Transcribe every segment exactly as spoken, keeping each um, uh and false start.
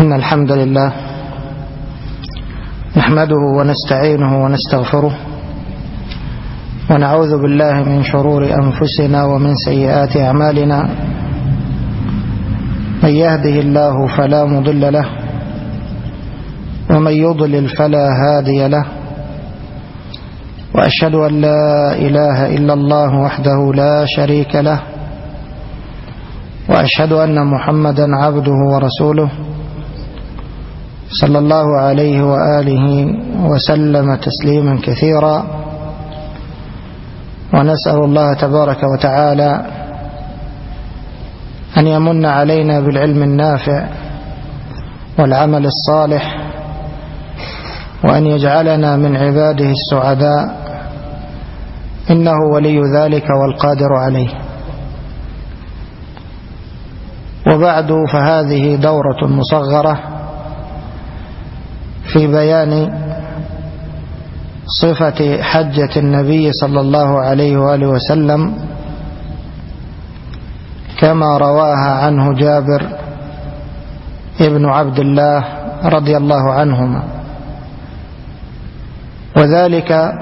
إن الحمد لله نحمده ونستعينه ونستغفره ونعوذ بالله من شرور أنفسنا ومن سيئات أعمالنا. من يهده الله فلا مضل له ومن يضلل فلا هادي له، وأشهد أن لا إله إلا الله وحده لا شريك له، وأشهد أن محمدا عبده ورسوله صلى الله عليه وآله وسلم تسليما كثيرا. ونسأل الله تبارك وتعالى أن يمن علينا بالعلم النافع والعمل الصالح، وأن يجعلنا من عباده السعداء، إنه ولي ذلك والقادر عليه. وبعد، فهذه دورة مصغرة في بيان صفة حجة النبي صلى الله عليه وآله وسلم كما رواها عنه جابر ابن عبد الله رضي الله عنهما، وذلك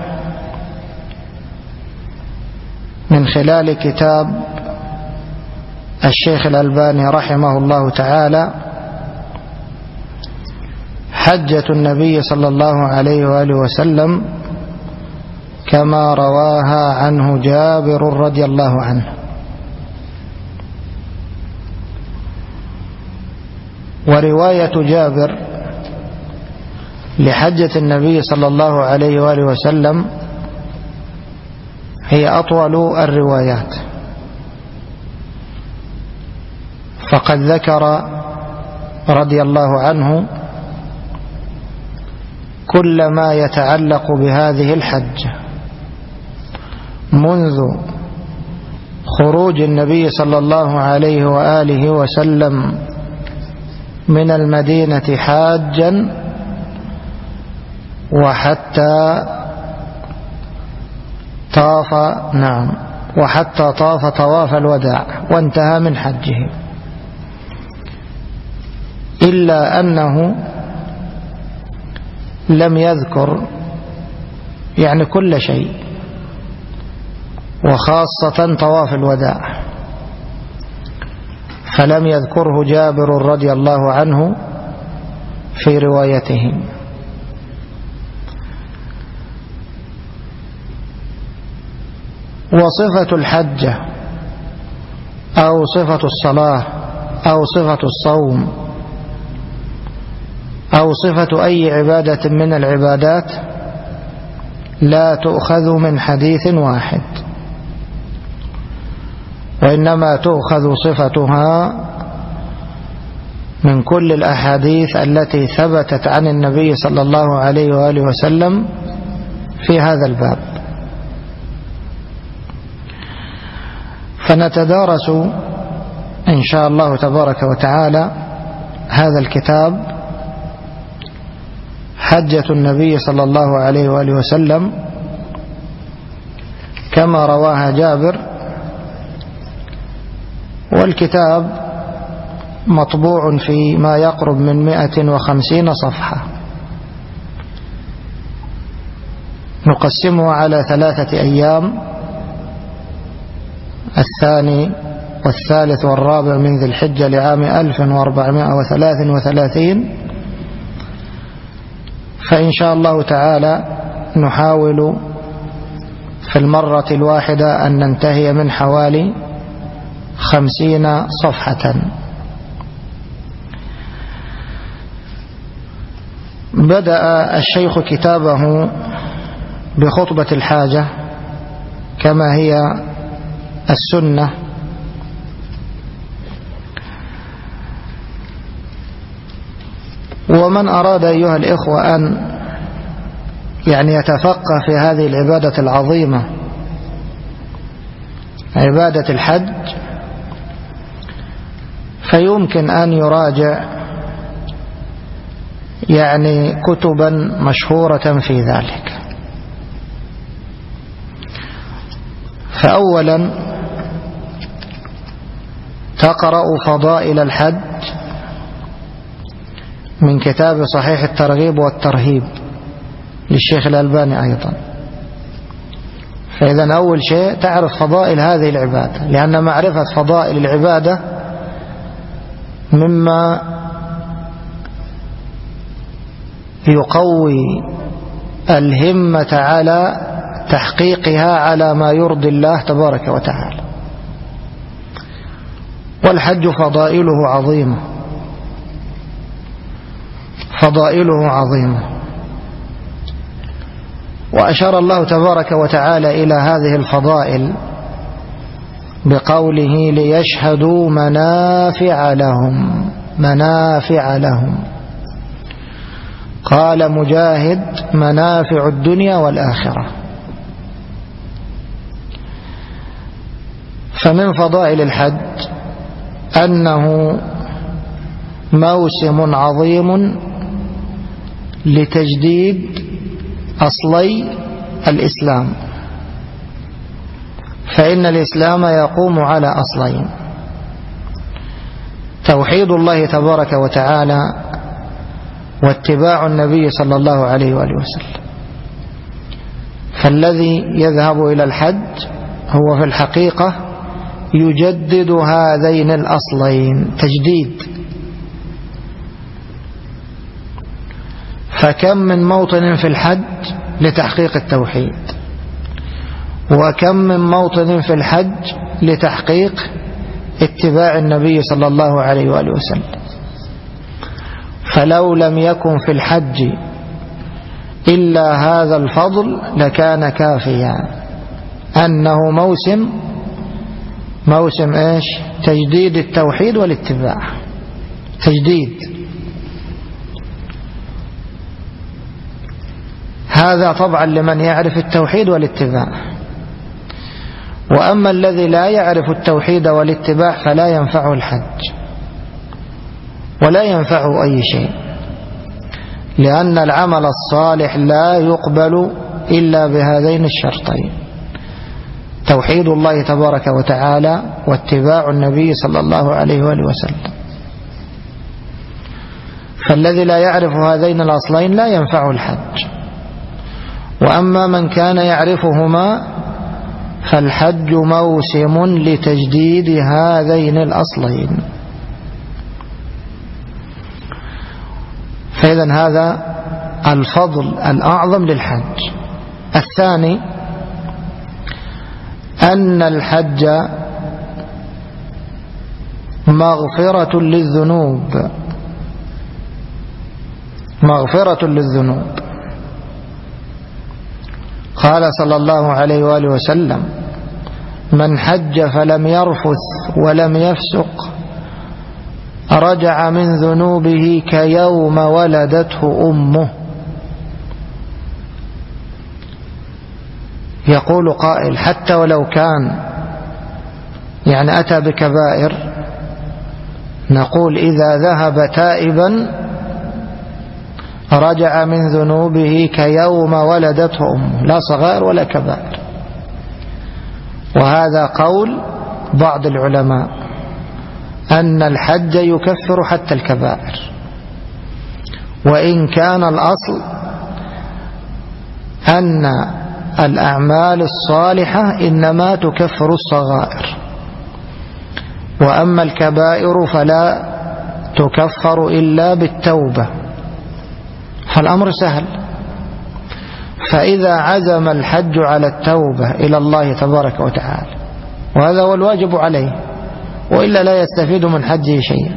من خلال كتاب الشيخ الألباني رحمه الله تعالى، حجة النبي صلى الله عليه وآله وسلم كما رواها عنه جابر رضي الله عنه. ورواية جابر لحجة النبي صلى الله عليه وآله وسلم هي أطول الروايات، فقد ذكر رضي الله عنه كل ما يتعلق بهذه الحجة منذ خروج النبي صلى الله عليه وآله وسلم من المدينة حاجا وحتى طاف نعم وحتى طاف طواف الوداع وانتهى من حجه، إلا أنه لم يذكر يعني كل شيء، وخاصة طواف الوداع فلم يذكره جابر رضي الله عنه في روايته. وصفة الحجة أو صفة الصلاة أو صفة الصوم أو صفة أي عبادة من العبادات لا تؤخذ من حديث واحد، وإنما تؤخذ صفتها من كل الأحاديث التي ثبتت عن النبي صلى الله عليه وآله وسلم في هذا الباب. فنتدارس إن شاء الله تبارك وتعالى هذا الكتاب، حجة النبي صلى الله عليه وآله وسلم كما رواها جابر. والكتاب مطبوع في ما يقرب من مئة وخمسين صفحة، نقسمه على ثلاثة أيام، الثاني والثالث والرابع من ذي الحجة لعام ألف وأربعمائة وثلاث وثلاثين. فإن شاء الله تعالى نحاول في المرة الواحدة أن ننتهي من حوالي خمسين صفحة. بدأ الشيخ كتابه بخطبة الحاجة كما هي السنة، ومن أراد أيها الإخوة أن يعني يتفقه في هذه العبادة العظيمة عبادة الحج، فيمكن أن يراجع يعني كتبا مشهورة في ذلك. فأولا تقرأ فضائل الحج من كتاب صحيح الترغيب والترهيب للشيخ الألباني أيضا. فإذا أول شيء تعرف فضائل هذه العبادة، لأن معرفة فضائل العبادة مما يقوي الهمة على تحقيقها على ما يرضي الله تبارك وتعالى. والحج فضائله عظيمة، فضائله عظيمة. وأشار الله تبارك وتعالى إلى هذه الفضائل بقوله ليشهدوا منافع لهم، منافع لهم. قال مجاهد منافع الدنيا والآخرة. فمن فضائل الحج أنه موسم عظيم لتجديد أصلي الإسلام، فإن الإسلام يقوم على أصلين: توحيد الله تبارك وتعالى واتباع النبي صلى الله عليه وآله وسلم. فالذي يذهب إلى الحج هو في الحقيقة يجدد هذين الأصلين تجديد. فكم من موطن في الحج لتحقيق التوحيد، وكم من موطن في الحج لتحقيق اتباع النبي صلى الله عليه وآله وسلم. فلو لم يكن في الحج إلا هذا الفضل لكان كافيا، أنه موسم موسم إيش؟ تجديد التوحيد والاتباع، تجديد. هذا طبعا لمن يعرف التوحيد والاتباع. وأما الذي لا يعرف التوحيد والاتباع فلا ينفعه الحج ولا ينفعه أي شيء، لأن العمل الصالح لا يقبل إلا بهذين الشرطين: توحيد الله تبارك وتعالى واتباع النبي صلى الله عليه وآله وسلم. فالذي لا يعرف هذين الأصلين لا ينفعه الحج. وأما من كان يعرفهما فالحج موسم لتجديد هذين الأصلين. فإذن هذا الفضل الأعظم للحج. الثاني أن الحج مغفرة للذنوب، مغفرة للذنوب. قال صلى الله عليه وآله وسلم: من حج فلم يرفث ولم يفسق رجع من ذنوبه كيوم ولدته أمه. يقول قائل: حتى ولو كان يعني أتى بكبائر، نقول إذا ذهب تائبا رجع من ذنوبه كيوم ولدته أمه، لا صغائر ولا كبائر. وهذا قول بعض العلماء أن الحج يكفر حتى الكبائر، وإن كان الأصل أن الأعمال الصالحة إنما تكفر الصغائر، وأما الكبائر فلا تكفر إلا بالتوبة. فالأمر سهل. فإذا عزم الحج على التوبة إلى الله تبارك وتعالى، وهذا هو الواجب عليه، وإلا لا يستفيد من حجه شيئا،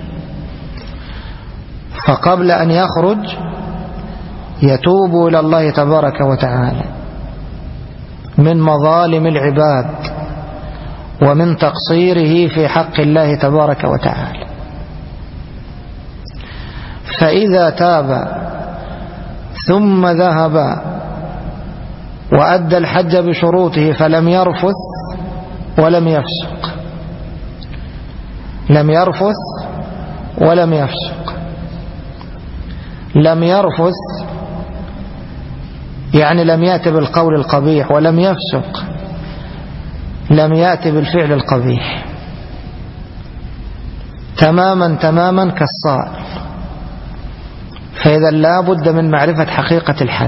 فقبل أن يخرج يتوب إلى الله تبارك وتعالى من مظالم العباد ومن تقصيره في حق الله تبارك وتعالى. فإذا تاب ثم ذهب وأدى الحج بشروطه فلم يرفث ولم يفسق، لم يرفث ولم يفسق. لم يرفث يعني لم يأتي بالقول القبيح، ولم يفسق لم يأتي بالفعل القبيح، تماما تماما كالصائم. فإذا لا بد من معرفة حقيقة الحج،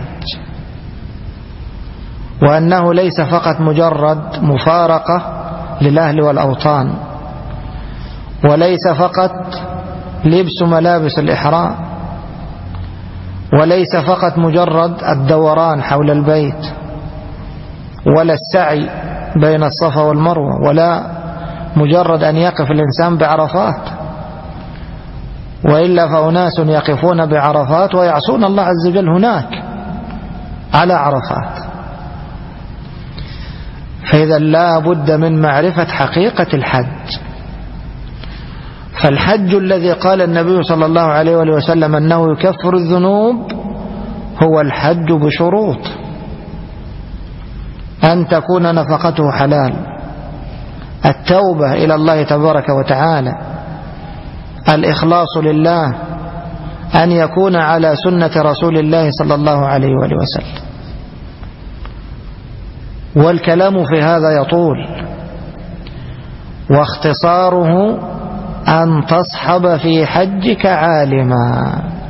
وأنه ليس فقط مجرد مفارقة للأهل والأوطان، وليس فقط لبس ملابس الإحرام، وليس فقط مجرد الدوران حول البيت، ولا السعي بين الصفا والمروة، ولا مجرد أن يقف الإنسان بعرفات، وإلا فأناس يقفون بعرفات ويعصون الله عز وجل هناك على عرفات. فإذا لا بد من معرفة حقيقة الحج. فالحج الذي قال النبي صلى الله عليه وآله وسلم أنه يكفر الذنوب هو الحج بشروط: أن تكون نفقته حلال، التوبة إلى الله تبارك وتعالى، الإخلاص لله، أن يكون على سنة رسول الله صلى الله عليه وآله وسلم. والكلام في هذا يطول، واختصاره أن تصحب في حجك عالما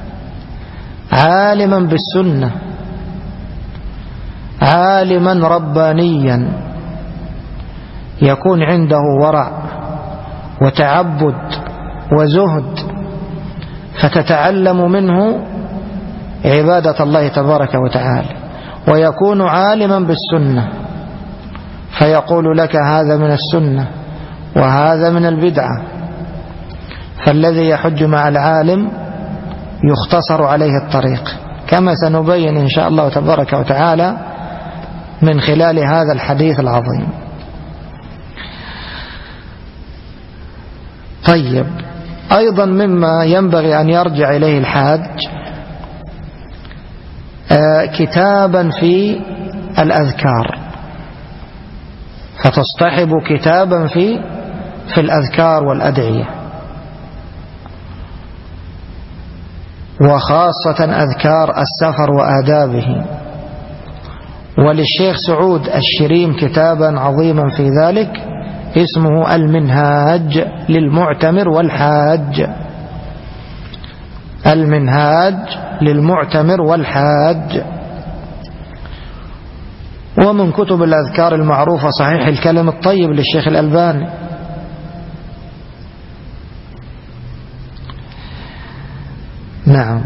عالما بالسنة، عالما ربانيا يكون عنده ورع وتعبد وزهد، فتتعلم منه عبادة الله تبارك وتعالى، ويكون عالما بالسنة فيقول لك هذا من السنة وهذا من البدعة. فالذي يحج مع العالم يختصر عليه الطريق، كما سنبين إن شاء الله تبارك وتعالى من خلال هذا الحديث العظيم. طيب، أيضا مما ينبغي أن يرجع إليه الحاج كتابا في الأذكار، فتصطحب كتابا في في الأذكار والأدعية، وخاصة أذكار السفر وآدابه. وللشيخ سعود الشريم كتابا عظيما في ذلك اسمه المنهاج للمعتمر والحاج، المنهاج للمعتمر والحاج. ومن كتب الأذكار المعروفة صحيح الكلم الطيب للشيخ الألباني. نعم.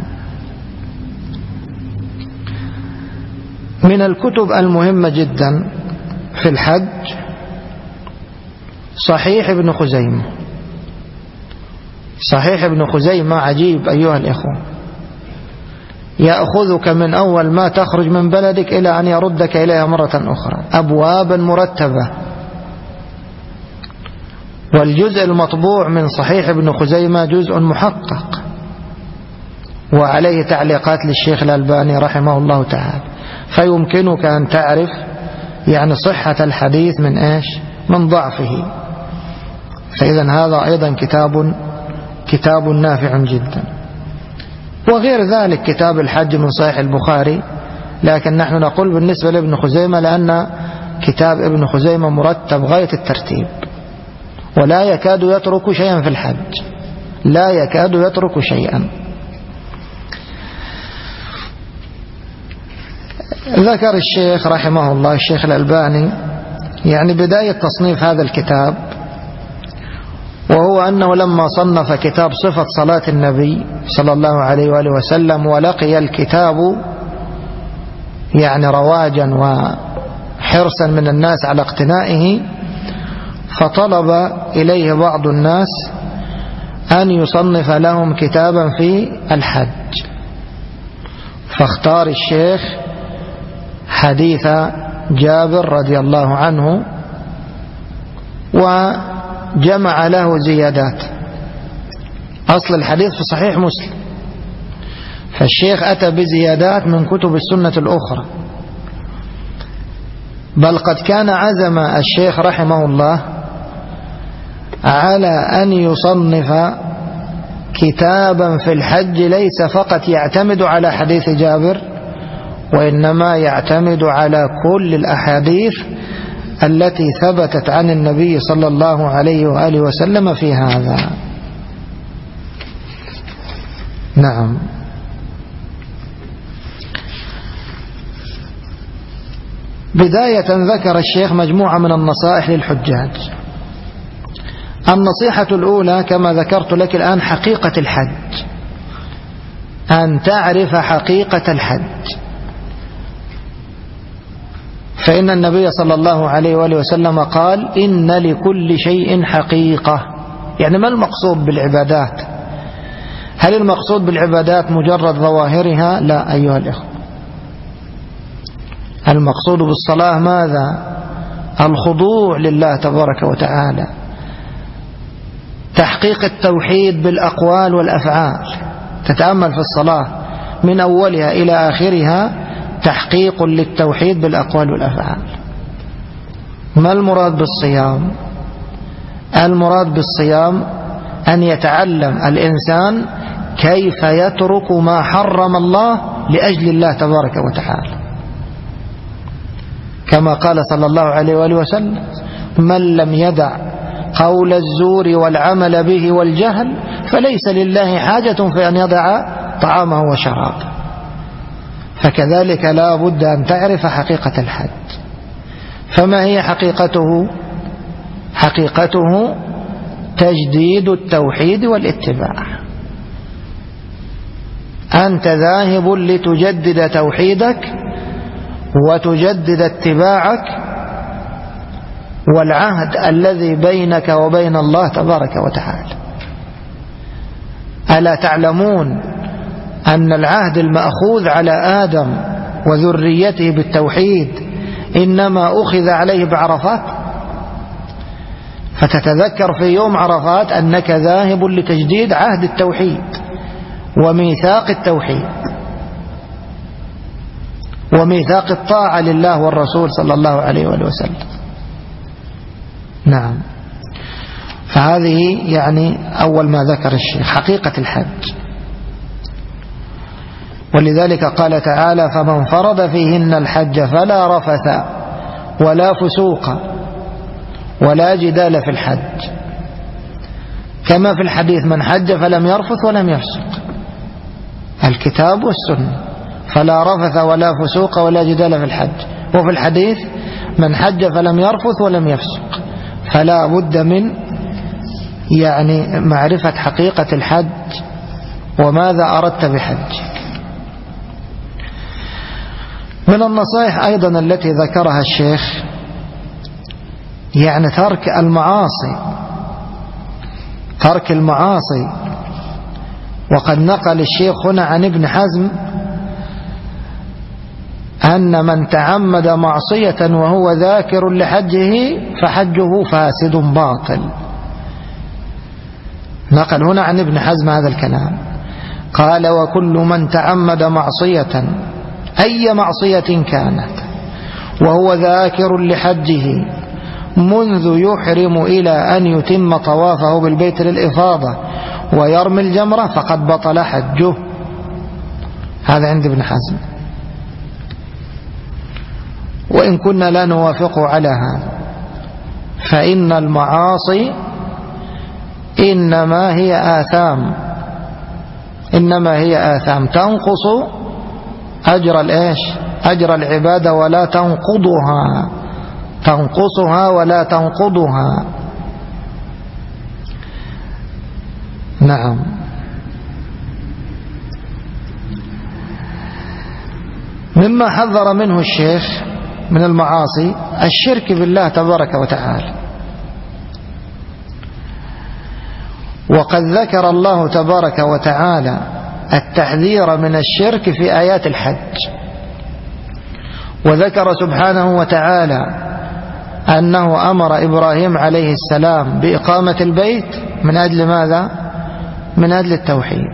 من الكتب المهمة جدا في الحج صحيح ابن خزيمة. صحيح ابن خزيمة عجيب أيها الإخوة، يأخذك من أول ما تخرج من بلدك إلى أن يردك إليها مرة أخرى، أبوابا مرتبة. والجزء المطبوع من صحيح ابن خزيمة جزء محقق، وعليه تعليقات للشيخ الألباني رحمه الله تعالى، فيمكنك أن تعرف يعني صحة الحديث من إيش؟ من ضعفه. فإذا هذا أيضا كتاب كتاب نافع جدا. وغير ذلك كتاب الحج من صحيح البخاري، لكن نحن نقول بالنسبة لابن خزيمة لأن كتاب ابن خزيمة مرتب غاية الترتيب، ولا يكاد يترك شيئا في الحج، لا يكاد يترك شيئا. ذكر الشيخ رحمه الله الشيخ الألباني يعني بداية تصنيف هذا الكتاب، وهو أنه لما صنف كتاب صفة صلاة النبي صلى الله عليه وآله وسلم، ولقي الكتاب يعني رواجا وحرصا من الناس على اقتنائه، فطلب إليه بعض الناس أن يصنف لهم كتابا في الحج، فاختار الشيخ حديث جابر رضي الله عنه وجمع له زيادات. أصل الحديث في صحيح مسلم، فالشيخ أتى بزيادات من كتب السنة الأخرى، بل قد كان عزم الشيخ رحمه الله على أن يصنف كتابا في الحج ليس فقط يعتمد على حديث جابر، وإنما يعتمد على كل الأحاديث التي ثبتت عن النبي صلى الله عليه وآله وسلم في هذا. نعم. بداية ذكر الشيخ مجموعة من النصائح للحجاج. النصيحة الأولى كما ذكرت لك الآن حقيقة الحج، أن تعرف حقيقة الحج. فإن النبي صلى الله عليه وآله وسلم قال إن لكل شيء حقيقة. يعني ما المقصود بالعبادات؟ هل المقصود بالعبادات مجرد ظواهرها؟ لا أيها الإخوة، المقصود بالصلاة ماذا؟ الخضوع لله تبارك وتعالى، تحقيق التوحيد بالأقوال والأفعال. تتأمل في الصلاة من أولها إلى آخرها تحقيق للتوحيد بالأقوال والأفعال. ما المراد بالصيام؟ المراد بالصيام أن يتعلم الإنسان كيف يترك ما حرم الله لأجل الله تبارك وتعالى، كما قال صلى الله عليه وآله وسلم من لم يدع قول الزور والعمل به والجهل فليس لله حاجة في أن يضع طعامه وشرابه. فكذلك لا بد أن تعرف حقيقة الحج. فما هي حقيقته؟ حقيقته تجديد التوحيد والاتباع. أنت ذاهب لتجدد توحيدك وتجدد اتباعك والعهد الذي بينك وبين الله تبارك وتعالى. ألا تعلمون أن العهد المأخوذ على آدم وذريته بالتوحيد إنما أخذ عليه بعرفات؟ فتتذكر في يوم عرفات أنك ذاهب لتجديد عهد التوحيد وميثاق التوحيد وميثاق الطاعة لله والرسول صلى الله عليه وسلم. نعم. فهذه يعني أول ما ذكر الشيخ حقيقة الحج. ولذلك قال تعالى فمن فرض فيهن الحج فلا رفث ولا فسوق ولا جدال في الحج، كما في الحديث من حج فلم يرفث ولم يفسق، الكتاب والسنة، فلا رفث ولا فسوق ولا جدال في الحج. وفي الحديث من حج فلم يرفث ولم يفسق. فلا بد من يعني معرفة حقيقة الحج وماذا أردت بحجك. من النصائح أيضا التي ذكرها الشيخ يعني ترك المعاصي، ترك المعاصي. وقد نقل الشيخ هنا عن ابن حزم أن من تعمد معصية وهو ذاكر لحجه فحجه فاسد باطل. نقل هنا عن ابن حزم هذا الكلام، قال وكل من تعمد معصية أي معصية كانت وهو ذاكر لحجه منذ يحرم إلى أن يتم طوافه بالبيت للإفاضة ويرمي الجمرة فقد بطل حجه. هذا عند ابن حزم، وإن كنا لا نوافق على هذا، فإن المعاصي إنما هي آثام، إنما هي آثام تنقص أجر الإيش؟ أجر العبادة ولا تنقضها، تنقصها ولا تنقضها. نعم. مما حذر منه الشيخ من المعاصي الشرك بالله تبارك وتعالى. وقد ذكر الله تبارك وتعالى التحذير من الشرك في آيات الحج، وذكر سبحانه وتعالى أنه أمر إبراهيم عليه السلام بإقامة البيت من أجل ماذا؟ من أجل التوحيد.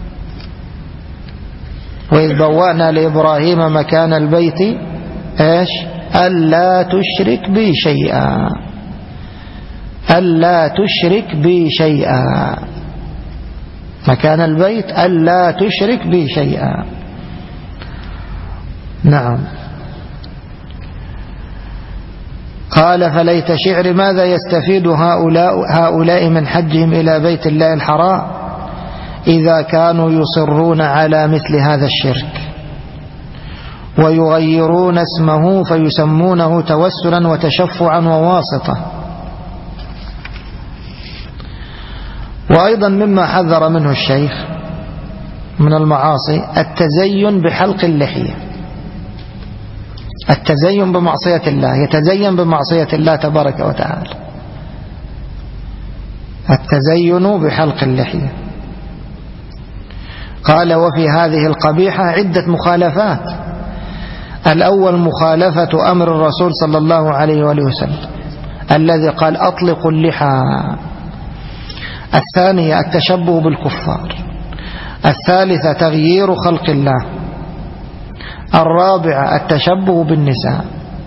وإذ بوأنا لإبراهيم مكان البيت إيش؟ ألا تشرك بي شيئا، ألا تشرك بي شيئا، مكان البيت ألا تشرك بي شيئا. نعم. قال فليت شعر ماذا يستفيد هؤلاء, هؤلاء من حجهم إلى بيت الله الحرام إذا كانوا يصرون على مثل هذا الشرك. ويغيرون اسمه فيسمونه توسلا وتشفعا وواسطة. وأيضا مما حذر منه الشيخ من المعاصي التزين بحلق اللحية، التزين بمعصية الله، يتزين بمعصية الله تبارك وتعالى، التزين بحلق اللحية. قال وفي هذه القبيحة عدة مخالفات. الأول مخالفة أمر الرسول صلى الله عليه وآله وسلم الذي قال أطلقوا اللحى. الثانية التشبه بالكفار. الثالثة تغيير خلق الله. الرابعة التشبه بالنساء.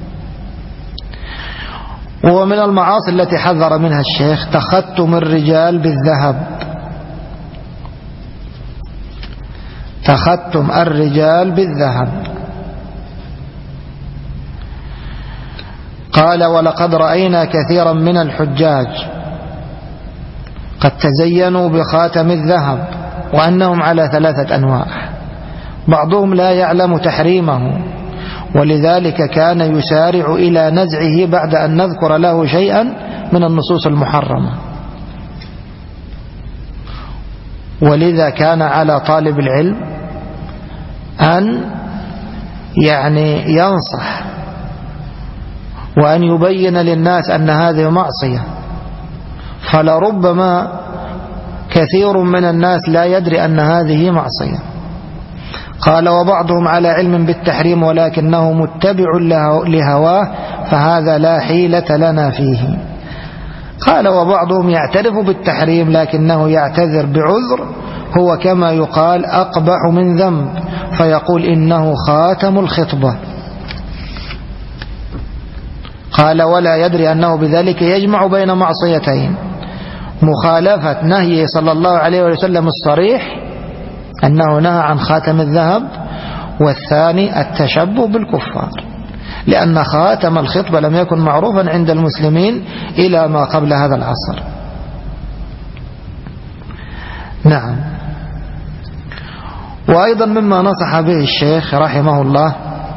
ومن المعاصي التي حذر منها الشيخ تختم الرجال بالذهب، تختم الرجال بالذهب. قال ولقد رأينا كثيرا من الحجاج قد تزينوا بخاتم الذهب وأنهم على ثلاثة أنواع، بعضهم لا يعلم تحريمه ولذلك كان يسارع إلى نزعه بعد أن نذكر له شيئا من النصوص المحرمة. ولذا كان على طالب العلم أن يعني ينصح وأن يبين للناس أن هذه معصية، فلربما كثير من الناس لا يدري أن هذه معصية. قال وبعضهم على علم بالتحريم ولكنه متبع لهواه فهذا لا حيلة لنا فيه. قال وبعضهم يعترف بالتحريم لكنه يعتذر بعذر هو كما يقال أقبح من ذنب فيقول إنه خاتم الخطبة. قال ولا يدري أنه بذلك يجمع بين معصيتين: مخالفة نهيه صلى الله عليه وسلم الصريح أنه نهى عن خاتم الذهب، والثاني التشبه بالكفار، لأن خاتم الخطبة لم يكن معروفا عند المسلمين إلى ما قبل هذا العصر. نعم. وأيضا مما نصح به الشيخ رحمه الله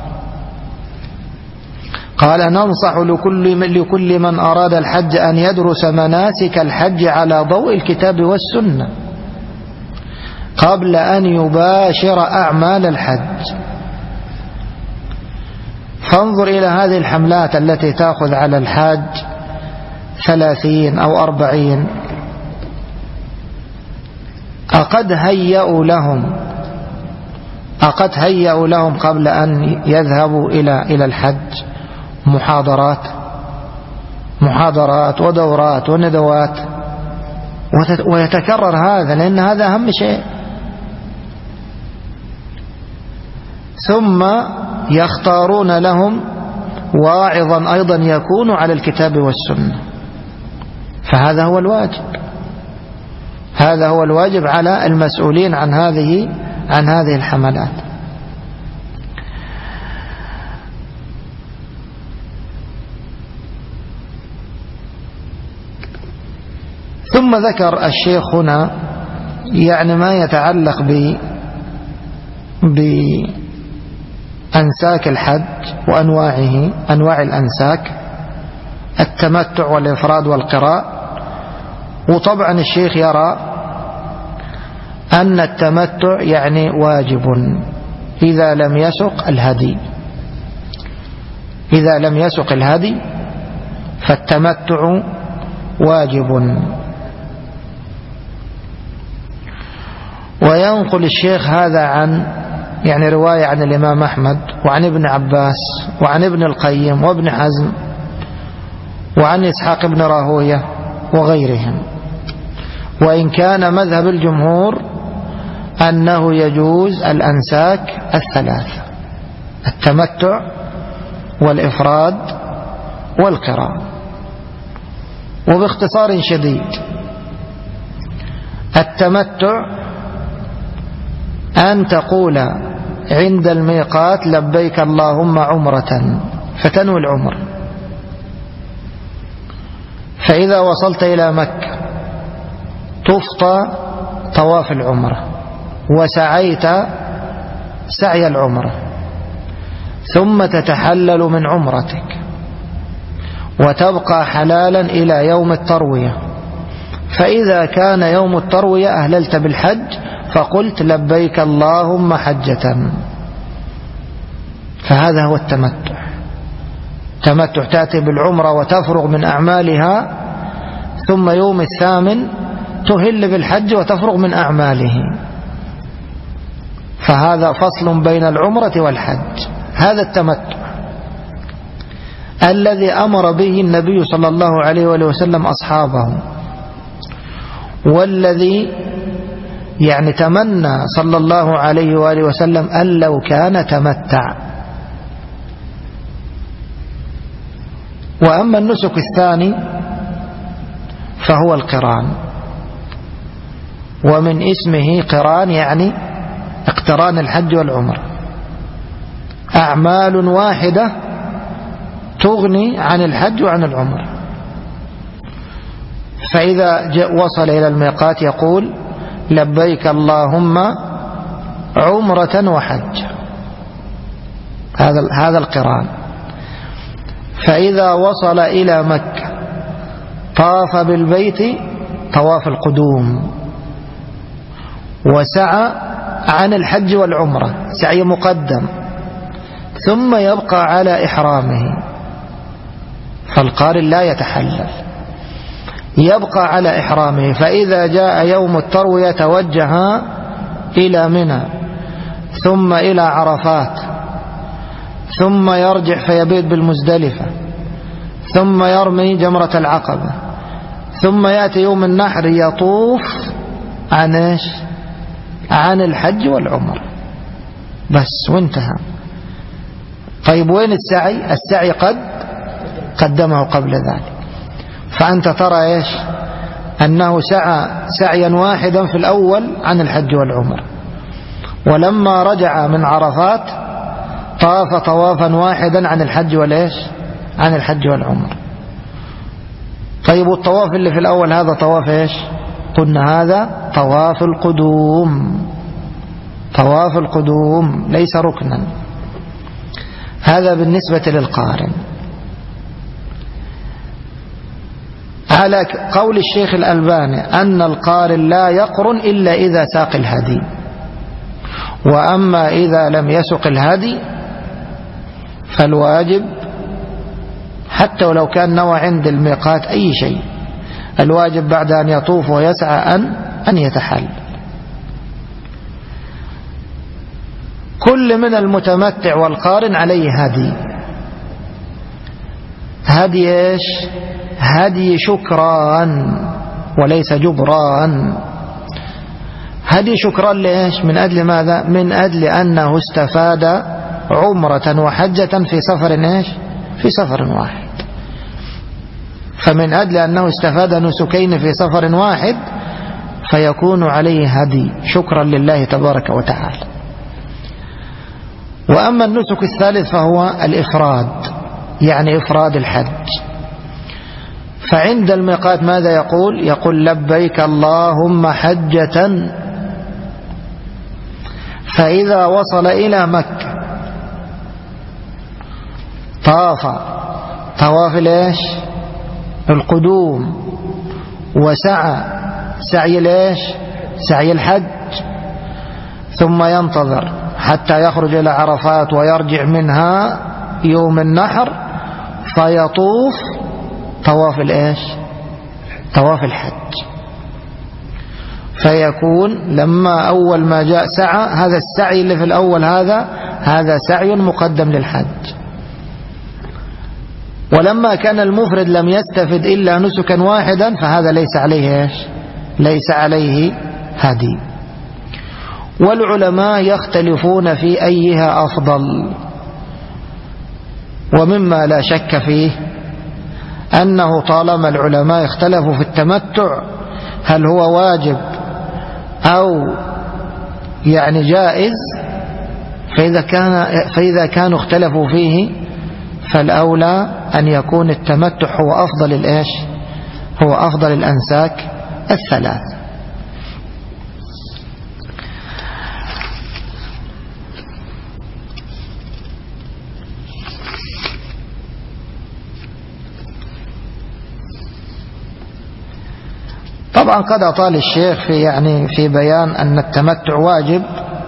قال ننصح لكل من, لكل من أراد الحج أن يدرس مناسك الحج على ضوء الكتاب والسنة قبل أن يباشر أعمال الحج. فانظر إلى هذه الحملات التي تأخذ على الحاج ثلاثين أو أربعين، أقد هيأوا لهم أقد هيأوا لهم قبل أن يذهبوا إلى إلى الحج محاضرات محاضرات ودورات وندوات، ويتكرر هذا لأن هذا أهم شيء. ثم يختارون لهم واعظا أيضا يكون على الكتاب والسنة، فهذا هو الواجب، هذا هو الواجب على المسؤولين عن هذه عن هذه الحملات. ثم ذكر الشيخ هنا يعني ما يتعلق ب بأنساك الحج وأنواعه، أنواع الأنساك، التمتع والإفراد والقراء. وطبعا الشيخ يرى أن التمتع يعني واجب إذا لم يسق الهدي، إذا لم يسق الهدي فالتمتع واجب. وينقل الشيخ هذا عن يعني رواية عن الإمام أحمد وعن ابن عباس وعن ابن القيم وابن حزم وعن إسحاق بن راهوية وغيرهم. وإن كان مذهب الجمهور أنه يجوز الأنساك الثلاثة: التمتع والإفراد والقراءة. وباختصار شديد التمتع أن تقول عند الميقات لبيك اللهم عمرة فتنوي العمر، فإذا وصلت إلى مكة تفطى طواف العمرة وسعيت سعي العمرة، ثم تتحلل من عمرتك وتبقى حلالا إلى يوم التروية. فإذا كان يوم التروية أهللت بالحج فقلت لبيك اللهم حجة، فهذا هو التمتع. تمتع تأتي بالعمرة وتفرغ من أعمالها، ثم يوم الثامن تهل بالحج وتفرغ من أعماله، فهذا فصل بين العمرة والحج. هذا التمتع الذي أمر به النبي صلى الله عليه وآله وسلم أصحابه، والذي يعني تمنى صلى الله عليه وآله وسلم أن لو كان تمتع. وأما النسك الثاني فهو القران، ومن اسمه قران يعني اقتران الحج والعمر، أعمال واحدة تغني عن الحج وعن العمر. فإذا وصل إلى الميقات يقول لبيك اللهم عمرة وحج، هذا هذا القران. فإذا وصل إلى مكة طاف بالبيت طواف القدوم، وسعى عن الحج والعمرة سعي مقدم، ثم يبقى على إحرامه. فالقارن لا يتحلل، يبقى على إحرامه. فإذا جاء يوم التروية توجه إلى منى، ثم إلى عرفات، ثم يرجع فيبيت بالمزدلفة، ثم يرمي جمرة العقبة، ثم يأتي يوم النحر يطوف عن إيش؟ عن الحج والعمر بس، وانتهى. طيب وين السعي؟ السعي قد قدمه قبل ذلك. فأنت ترى إيش؟ أنه سعى سعيا واحدا في الأول عن الحج والعمر، ولما رجع من عرفات طاف طوافا واحدا عن الحج والإيش؟ عن الحج والعمر. طيب الطواف اللي في الأول هذا طواف إيش؟ قلنا هذا طواف القدوم، طواف القدوم ليس ركنا. هذا بالنسبة للقارن. على قول الشيخ الألباني أن القارن لا يقرن إلا إذا ساق الهدي، وأما إذا لم يسق الهدي فالواجب حتى ولو كان نوى عند الميقات أي شيء، الواجب بعد أن يطوف ويسعى أن أن يتحل. كل من المتمتع والقارن عليه هدي. هدي إيش؟ هدي شكران وليس جبران. هدي شكران لإيش؟ من أجل ماذا؟ من أجل أنه استفاد عمرة وحجة في سفر إيش؟ في سفر واحد. فمن أجل أنه استفاد نسكين في سفر واحد فيكون عليه هدي شكرا لله تبارك وتعالى. وأما النسك الثالث فهو الإفراد، يعني إفراد الحج. فعند الميقات ماذا يقول؟ يقول لبيك اللهم حجة. فإذا وصل إلى مكة طاف طواف ليش؟ القدوم، وسعى سعي ليش؟ سعي الحج، ثم ينتظر حتى يخرج إلى عرفات ويرجع منها يوم النحر فيطوف طواف الإيش؟ طواف الحج. فيكون لما أول ما جاء سعى، هذا السعي اللي في الأول هذا هذا سعي مقدم للحج. ولما كان المفرد لم يستفد إلا نسكا واحدا فهذا ليس عليه إيش؟ ليس عليه هدي. والعلماء يختلفون في أيها أفضل. ومما لا شك فيه أنه طالما العلماء اختلفوا في التمتع هل هو واجب أو يعني جائز، فإذا كان فإذا كانوا اختلفوا فيه فالأولى أن يكون التمتع هو أفضل الإيش؟ هو أفضل الأنساك الثلاث. طبعا قد أطال الشيخ في يعني في بيان أن التمتع واجب،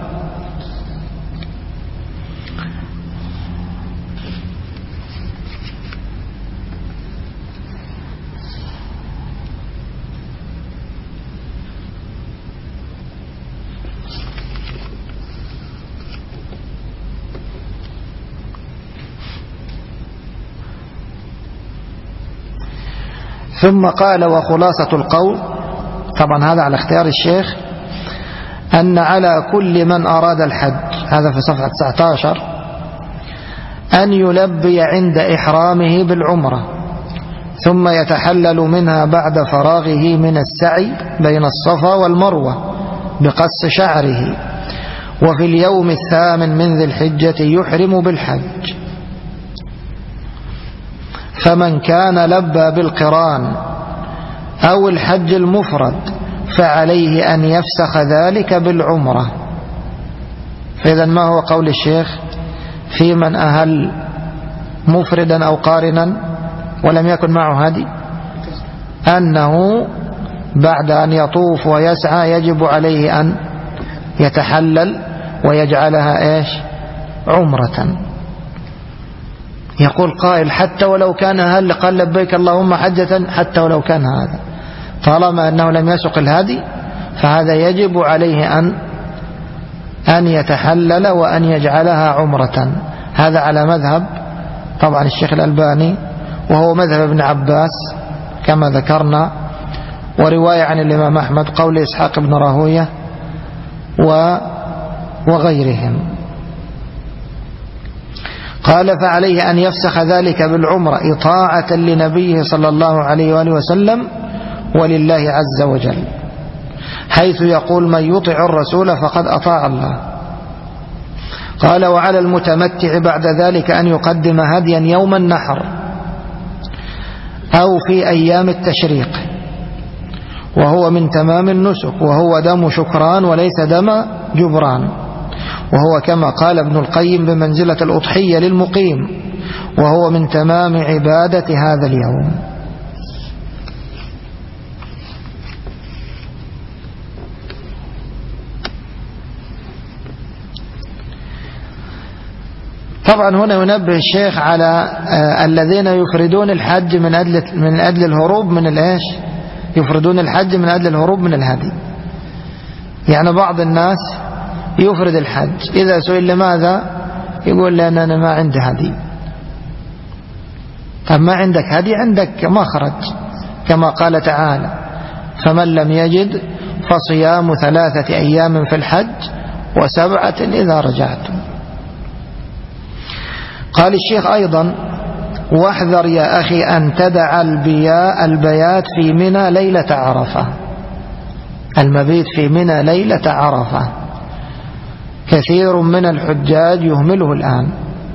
ثم قال وخلاصة القول، طبعا هذا على اختيار الشيخ، أن على كل من أراد الحج، هذا في صفحة تسعة عشر، أن يلبي عند إحرامه بالعمرة ثم يتحلل منها بعد فراغه من السعي بين الصفا والمروة بقص شعره، وفي اليوم الثامن من ذي الحجة يحرم بالحج. فمن كان لبى بالقران أو الحج المفرد فعليه أن يفسخ ذلك بالعمرة. فإذا ما هو قول الشيخ في من أهل مفردا أو قارنا ولم يكن معه هدي؟ أنه بعد أن يطوف ويسعى يجب عليه أن يتحلل ويجعلها إيش؟ عمرة. يقول قائل حتى ولو كان هل قال لبيك اللهم حجة، حتى ولو كان هذا طالما أنه لم يسق الهدي فهذا يجب عليه أن أن يتحلل وأن يجعلها عمرة. هذا على مذهب طبعا الشيخ الألباني، وهو مذهب ابن عباس كما ذكرنا، ورواية عن الإمام أحمد قول إسحاق بن راهوية وغيرهم. قال فعليه أن يفسخ ذلك بالعمرة إطاعة لنبيه صلى الله عليه وآله وسلم ولله عز وجل، حيث يقول من يطع الرسول فقد أطاع الله. قال وعلى المتمتع بعد ذلك أن يقدم هديا يوم النحر أو في أيام التشريق، وهو من تمام النسك، وهو دم شكران وليس دم جبران، وهو كما قال ابن القيم بمنزلة الأضحية للمقيم، وهو من تمام عبادة هذا اليوم. طبعا هنا ينبه الشيخ على الذين يفردون الحج من أجل من أجل الهروب من الإيش؟ يفردون الحج من أجل الهروب من الهدي. يعني بعض الناس يفرد الحج، إذا سئل لماذا يقول لأن أنا ما عندي هدي. طب ما عندك هدي، عندك مخرج كما قال تعالى فمن لم يجد فصيام ثلاثة أيام في الحج وسبعة إذا رجعتم. قال الشيخ أيضا واحذر يا أخي أن تدع البياء البيات في منى ليلة عرفة، المبيت في منى ليلة عرفة كثير من الحجاج يهمله الآن،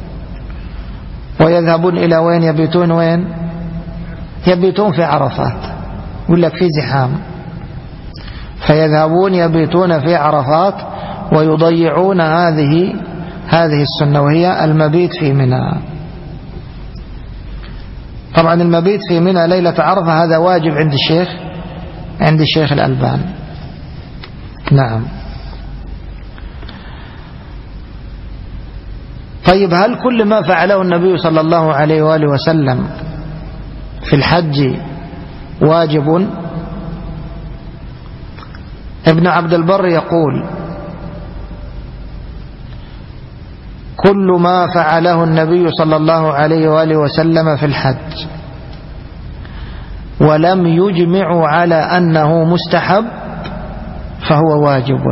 ويذهبون إلى وين؟ يبيتون وين؟ يبيتون في عرفات، يقول لك في زحام، فيذهبون يبيتون في عرفات ويضيعون هذه هذه السنة وهي المبيت في منى. طبعا المبيت في منى ليلة عرفة هذا واجب عند الشيخ عند الشيخ الألباني. نعم. طيب هل كل ما فعله النبي صلى الله عليه وآله وسلم في الحج واجب؟ ابن عبد البر يقول كل ما فعله النبي صلى الله عليه وآله وسلم في الحج ولم يجمع على أنه مستحب فهو واجب.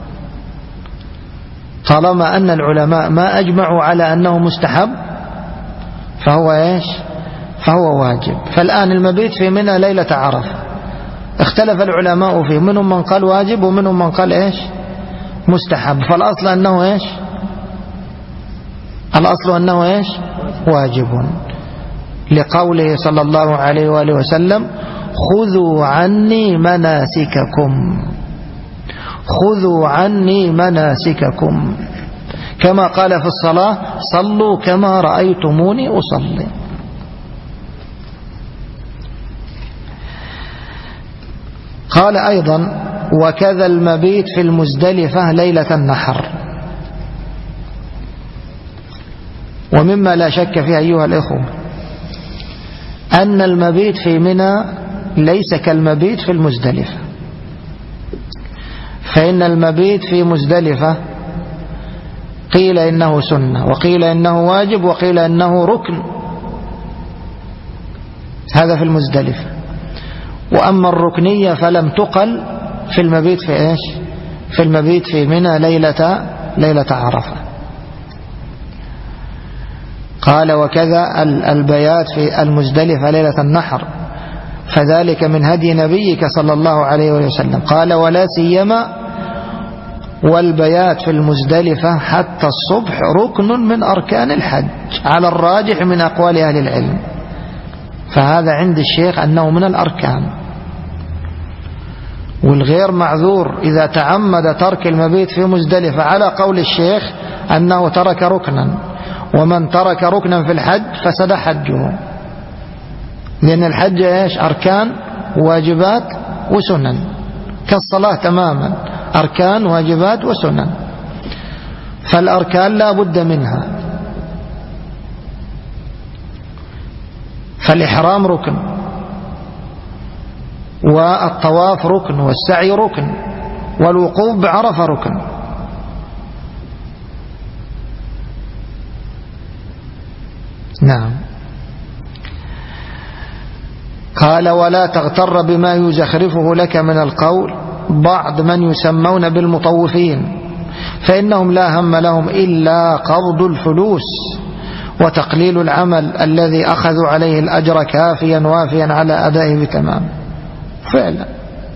طالما أن العلماء ما أجمعوا على أنه مستحب فهو إيش؟ فهو واجب. فالآن المبيت في منى ليلة عرفة اختلف العلماء فيه، منهم من قال واجب ومنهم من قال إيش؟ مستحب. فالأصل أنه إيش؟ الأصل أنه إيش؟ واجب، لقوله صلى الله عليه وآله وسلم خذوا عني مناسككم، خذوا عني مناسككم، كما قال في الصلاة صلوا كما رأيتموني أصلي. قال أيضا وكذا المبيت في المزدلفة ليلة النحر. ومما لا شك فيه أيها الإخوة أن المبيت في منى ليس كالمبيت في المزدلفة، فإن المبيت في مزدلفة قيل إنه سنة، وقيل إنه واجب، وقيل إنه ركن، هذا في المزدلفة. وأما الركنية فلم تقل في المبيت في إيش؟ في المبيت في منى ليلة ليلة عرفة. قال وكذا البيات في المزدلفة ليلة النحر، فذلك من هدي نبيك صلى الله عليه وسلم. قال ولا سيما والبيات في المزدلفة حتى الصبح ركن من أركان الحج على الراجح من أقوال أهل العلم، فهذا عند الشيخ أنه من الأركان. والغير معذور إذا تعمد ترك المبيت في مزدلفة على قول الشيخ أنه ترك ركنا، ومن ترك ركنا في الحج فسد حجه، لأن الحج إيش؟ أركان واجبات وسنن، كالصلاة تماما، أركان واجبات وسنن، فالأركان لا بد منها. فالإحرام ركن، والطواف ركن، والسعي ركن، والوقوف بعرفة ركن. نعم. قال ولا تغتر بما يزخرفه لك من القول بعض من يسمون بالمطوفين، فإنهم لا هم لهم إلا قبض الفلوس وتقليل العمل الذي أخذوا عليه الأجر كافيا وافيا على أدائه بتمام. فعلا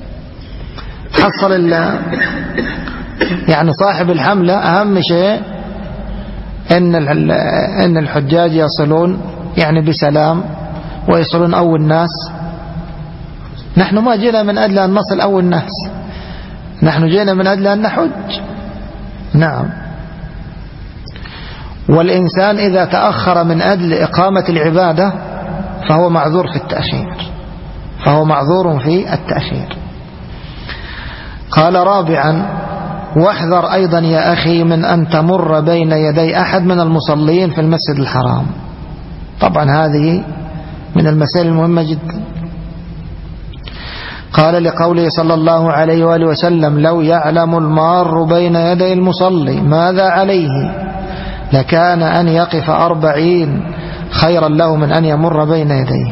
حصل يعني صاحب الحملة أهم شيء إن إن الحجاج يصلون يعني بسلام ويصلون أول الناس. نحن ما جينا من أجل أن نصل أول الناس، نحن جينا من أجل أن نحج. نعم. والإنسان إذا تأخر من أجل إقامة العبادة فهو معذور في التأخير، فهو معذور في التأخير. قال رابعا واحذر أيضا يا أخي من أن تمر بين يدي أحد من المصلين في المسجد الحرام. طبعا هذه من المسائل المهمة جدا. قال لقوله صلى الله عليه وآله وسلم لو يعلم المار بين يدي المصلي ماذا عليه لكان أن يقف أربعين خيرا له من أن يمر بين يديه.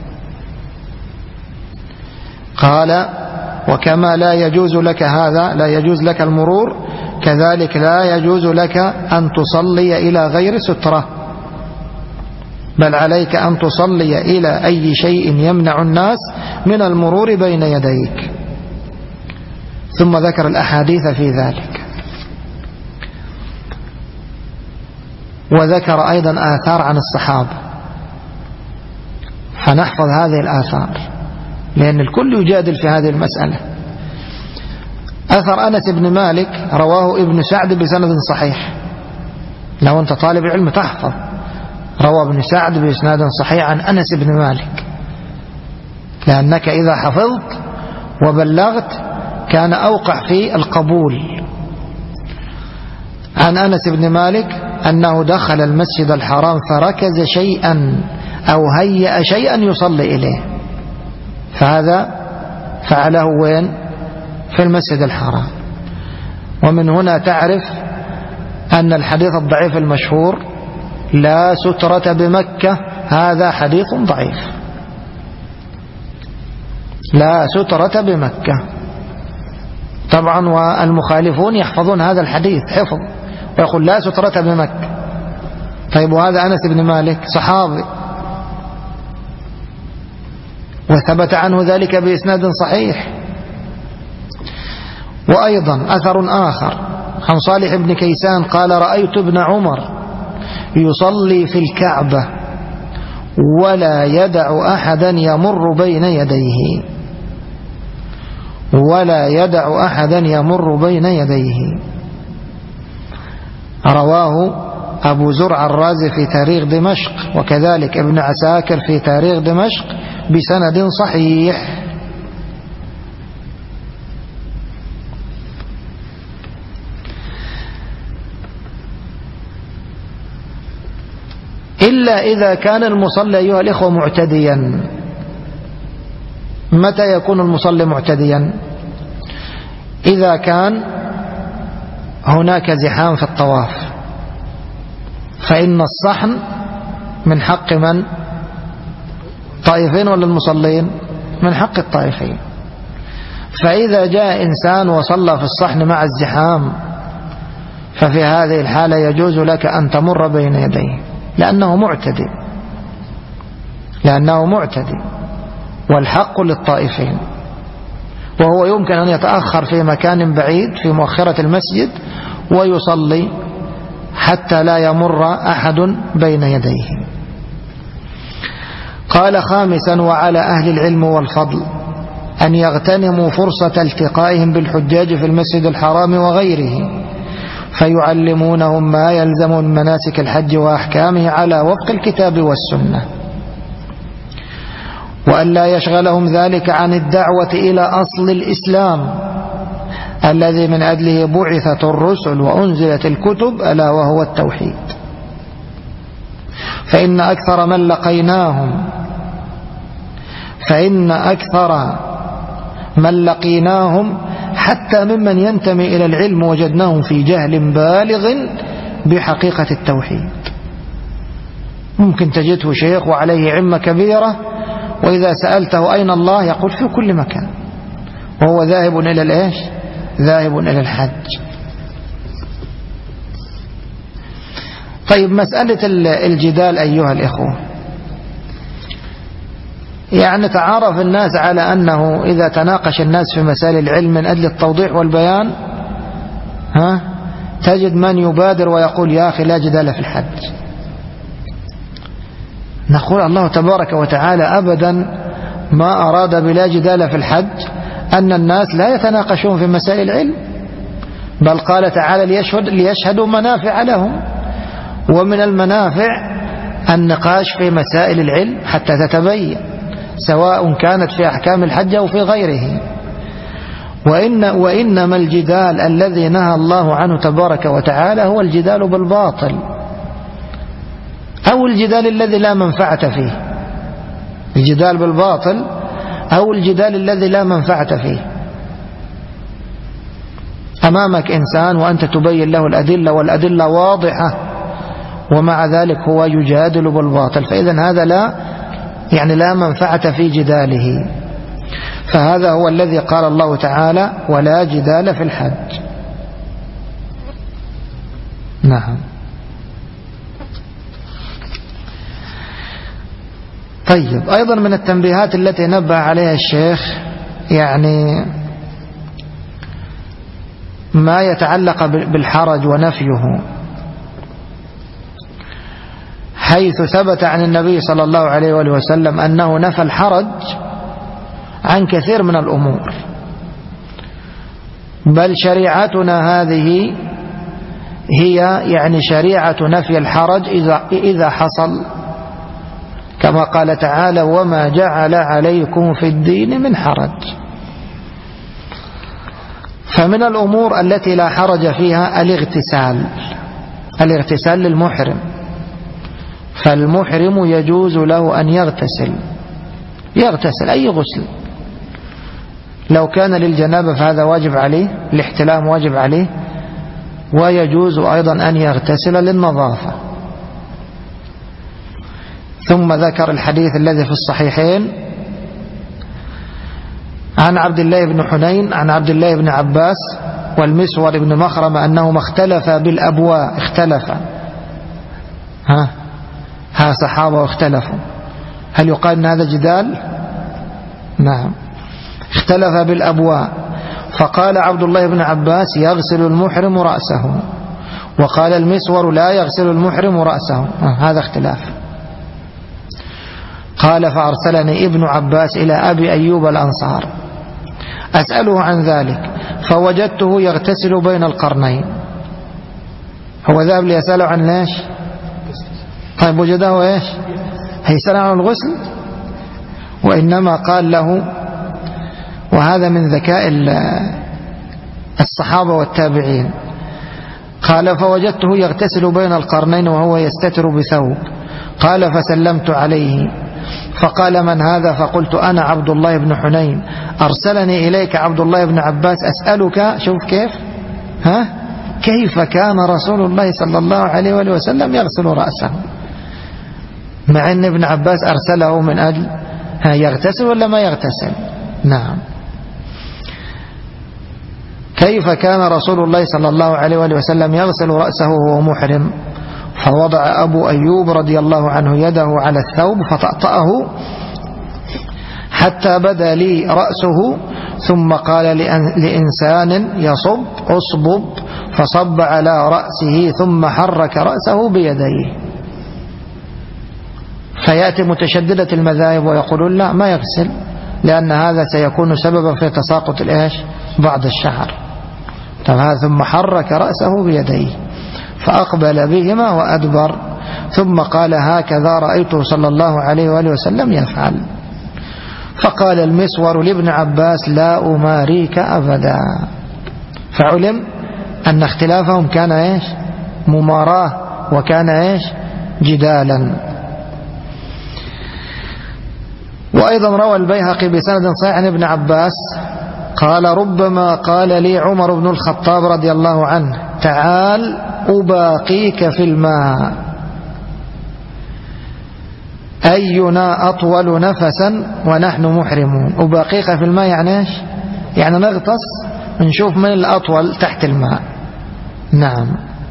قال وكما لا يجوز لك هذا، لا يجوز لك المرور، كذلك لا يجوز لك أن تصلي إلى غير سترة، بل عليك أن تصلي إلى أي شيء يمنع الناس من المرور بين يديك. ثم ذكر الأحاديث في ذلك، وذكر أيضا آثار عن الصحابة، فنحفظ هذه الآثار لأن الكل يجادل في هذه المسألة. أثر أنس بن مالك رواه ابن سعد بسند صحيح، لو أنت طالب علم تحفظ، روى ابن سعد بإسناد صحيح عن أنس بن مالك، لأنك إذا حفظت وبلغت كان أوقع في القبول. عن أنس بن مالك أنه دخل المسجد الحرام فركز شيئا أو هيأ شيئا يصلي إليه، فهذا فعله وين؟ في المسجد الحرام. ومن هنا تعرف أن الحديث الضعيف المشهور لا سترة بمكة هذا حديث ضعيف، لا سترة بمكة. طبعا والمخالفون يحفظون هذا الحديث حفظ ويقول لا سترة بمكة. طيب وهذا أنس بن مالك صحابي وثبت عنه ذلك بإسناد صحيح. وأيضا أثر آخر عن صالح بن كيسان قال رأيت ابن عمر يصلي في الكعبة ولا يدع أحدا يمر بين يديه، ولا يدع أحدا يمر بين يديه. رواه أبو زرع الرازي في تاريخ دمشق، وكذلك ابن عساكر في تاريخ دمشق بسند صحيح. إلا إذا كان المصلي أيها الإخوة معتديا. متى يكون المصلي معتديا؟ إذا كان هناك زحام في الطواف، فإن الصحن من حق من؟ طائفين ولا المصلين؟ من حق الطائفين. فإذا جاء إنسان وصلى في الصحن مع الزحام، ففي هذه الحالة يجوز لك أن تمر بين يديه، لأنه معتدي، لأنه معتدي والحق للطائفين. وهو يمكن أن يتأخر في مكان بعيد في مؤخرة المسجد ويصلي حتى لا يمر أحد بين يديه. قال خامسا: وعلى أهل العلم والفضل أن يغتنموا فرصة التقائهم بالحجاج في المسجد الحرام وغيره، فيعلمونهم ما يلزم من مناسك الحج وأحكامه على وفق الكتاب والسنة، وأن لا يشغلهم ذلك عن الدعوة إلى أصل الإسلام الذي من أجله بعثت الرسل وأنزلت الكتب، ألا وهو التوحيد. فإن أكثر من لقيناهم فإن أكثر من لقيناهم حتى ممن ينتمي إلى العلم وجدناهم في جهل بالغ بحقيقة التوحيد. ممكن تجده شيخ وعليه عمة كبيرة، وإذا سألته أين الله يقول في كل مكان، وهو ذاهب إلى الإيش؟ ذاهب إلى الحج. طيب، مسألة الجدال أيها الإخوة، يعني تعارف الناس على أنه إذا تناقش الناس في مسائل العلم من أجل التوضيح والبيان، ها تجد من يبادر ويقول يا أخي لا جدال في الحج. نقول الله تبارك وتعالى أبدا ما أراد بلا جدال في الحج أن الناس لا يتناقشون في مسائل العلم، بل قال تعالى ليشهد ليشهدوا منافع لهم، ومن المنافع النقاش في مسائل العلم حتى تتبين، سواء كانت في أحكام الحج أو في غيره. وإن وإنما الجدال الذي نهى الله عنه تبارك وتعالى هو الجدال بالباطل، أو الجدال الذي لا منفعة فيه. الجدال بالباطل أو الجدال الذي لا منفعة فيه. أمامك إنسان وأنت تبين له الأدلة والأدلة واضحة، ومع ذلك هو يجادل بالباطل، فإذا هذا لا يعني لا منفعة في جداله. فهذا هو الذي قال الله تعالى ولا جدال في الحج. نعم. طيب، أيضا من التنبيهات التي نبه عليها الشيخ يعني ما يتعلق بالحرج ونفيه، حيث ثبت عن النبي صلى الله عليه وآله وسلم أنه نفى الحرج عن كثير من الأمور، بل شريعتنا هذه هي يعني شريعة نفي الحرج إذا, إذا حصل، كما قال تعالى وما جعل عليكم في الدين من حرج. فمن الأمور التي لا حرج فيها الاغتسال، الاغتسال للمحرم، فالمحرم يجوز له أن يغتسل يغتسل أي غسل، لو كان للجنابة فهذا واجب عليه، الاحتلام واجب عليه، ويجوز أيضا أن يغتسل للنظافة. ثم ذكر الحديث الذي في الصحيحين عن عبد الله بن حنين عن عبد الله بن عباس والمسور بن مخرمة أنهما اختلفا بالأبواء. اختلف ها ها صحابة اختلفوا، هل يقال أن هذا جدال؟ نعم. اختلف بالأبواء، فقال عبد الله بن عباس يغسل المحرم رأسه، وقال المسور لا يغسل المحرم رأسه. هذا اختلاف. قال فأرسلني ابن عباس إلى أبي أيوب الأنصار أسأله عن ذلك، فوجدته يغتسل بين القرنين. هو ذهب ليسأله عن ليش؟ طيب وجده ايش؟ هيسأل عن الغسل؟ وإنما قال له، وهذا من ذكاء الصحابة والتابعين، قال فوجدته يغتسل بين القرنين وهو يستتر بثوب. قال فسلمت عليه فقال من هذا؟ فقلت أنا عبد الله بن حنين، أرسلني إليك عبد الله بن عباس أسألك، شوف كيف، ها كيف كان رسول الله صلى الله عليه وآله وسلم يغسل رأسه، مع أن ابن عباس أرسله من أجل ها يغتسل ولا ما يغتسل. نعم، كيف كان رسول الله صلى الله عليه وآله وسلم يغسل رأسه وهو محرم؟ فوضع أبو أيوب رضي الله عنه يده على الثوب فطأطأه حتى بدا لي رأسه، ثم قال لإنسان يصب أصبب، فصب على رأسه ثم حرك رأسه بيديه. فيأتي متشددة المذاهب ويقولون لا ما يغسل، لأن هذا سيكون سببا في تساقط الإيش بعض الشعر. ثم حرك رأسه بيديه فأقبل بهما وأدبر، ثم قال هكذا رأيته صلى الله عليه وآله وسلم يفعل. فقال المسور لابن عباس لا أماريك أبدا. فعلم أن اختلافهم كان إيش مماراة، وكان إيش جدالا. وأيضا روى البيهقي بسند صحيح عن ابن عباس قال ربما قال لي عمر بن الخطاب رضي الله عنه تعال أباقيك في الماء، أينا أطول نفسا ونحن محرمون. أباقيك في الماء يعني إيش؟ يعني نغطس نشوف من الأطول تحت الماء. نعم.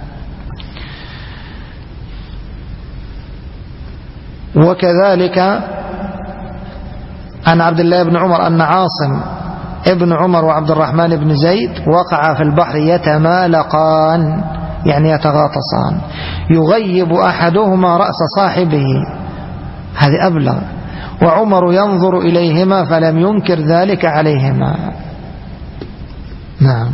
وكذلك عن عبد الله بن عمر أن عاصم ابن عمر وعبد الرحمن بن زيد وقعا في البحر يتمالقان، يعني يتغاطسان، يغيب أحدهما رأس صاحبه، هذه أبلغ، وعمر ينظر إليهما فلم ينكر ذلك عليهما. نعم.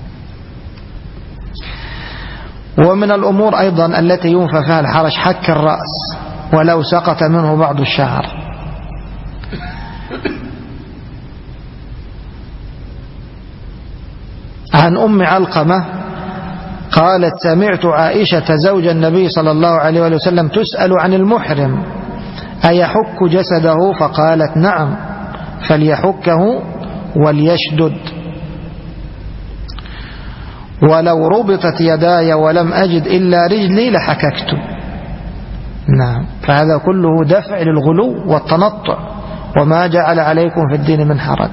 ومن الأمور أيضا التي ينفى فيها الحرج حك الرأس ولو سقط منه بعض الشعر. عن أم علقمة قالت سمعت عائشة زوج النبي صلى الله عليه وسلم تسأل عن المحرم أيحك جسده؟ فقالت نعم فليحكه وليشدد، ولو ربطت يداي ولم أجد إلا رجلي لحككت. نعم. فهذا كله دفع للغلو والتنطع، وما جعل عليكم في الدين من حرج.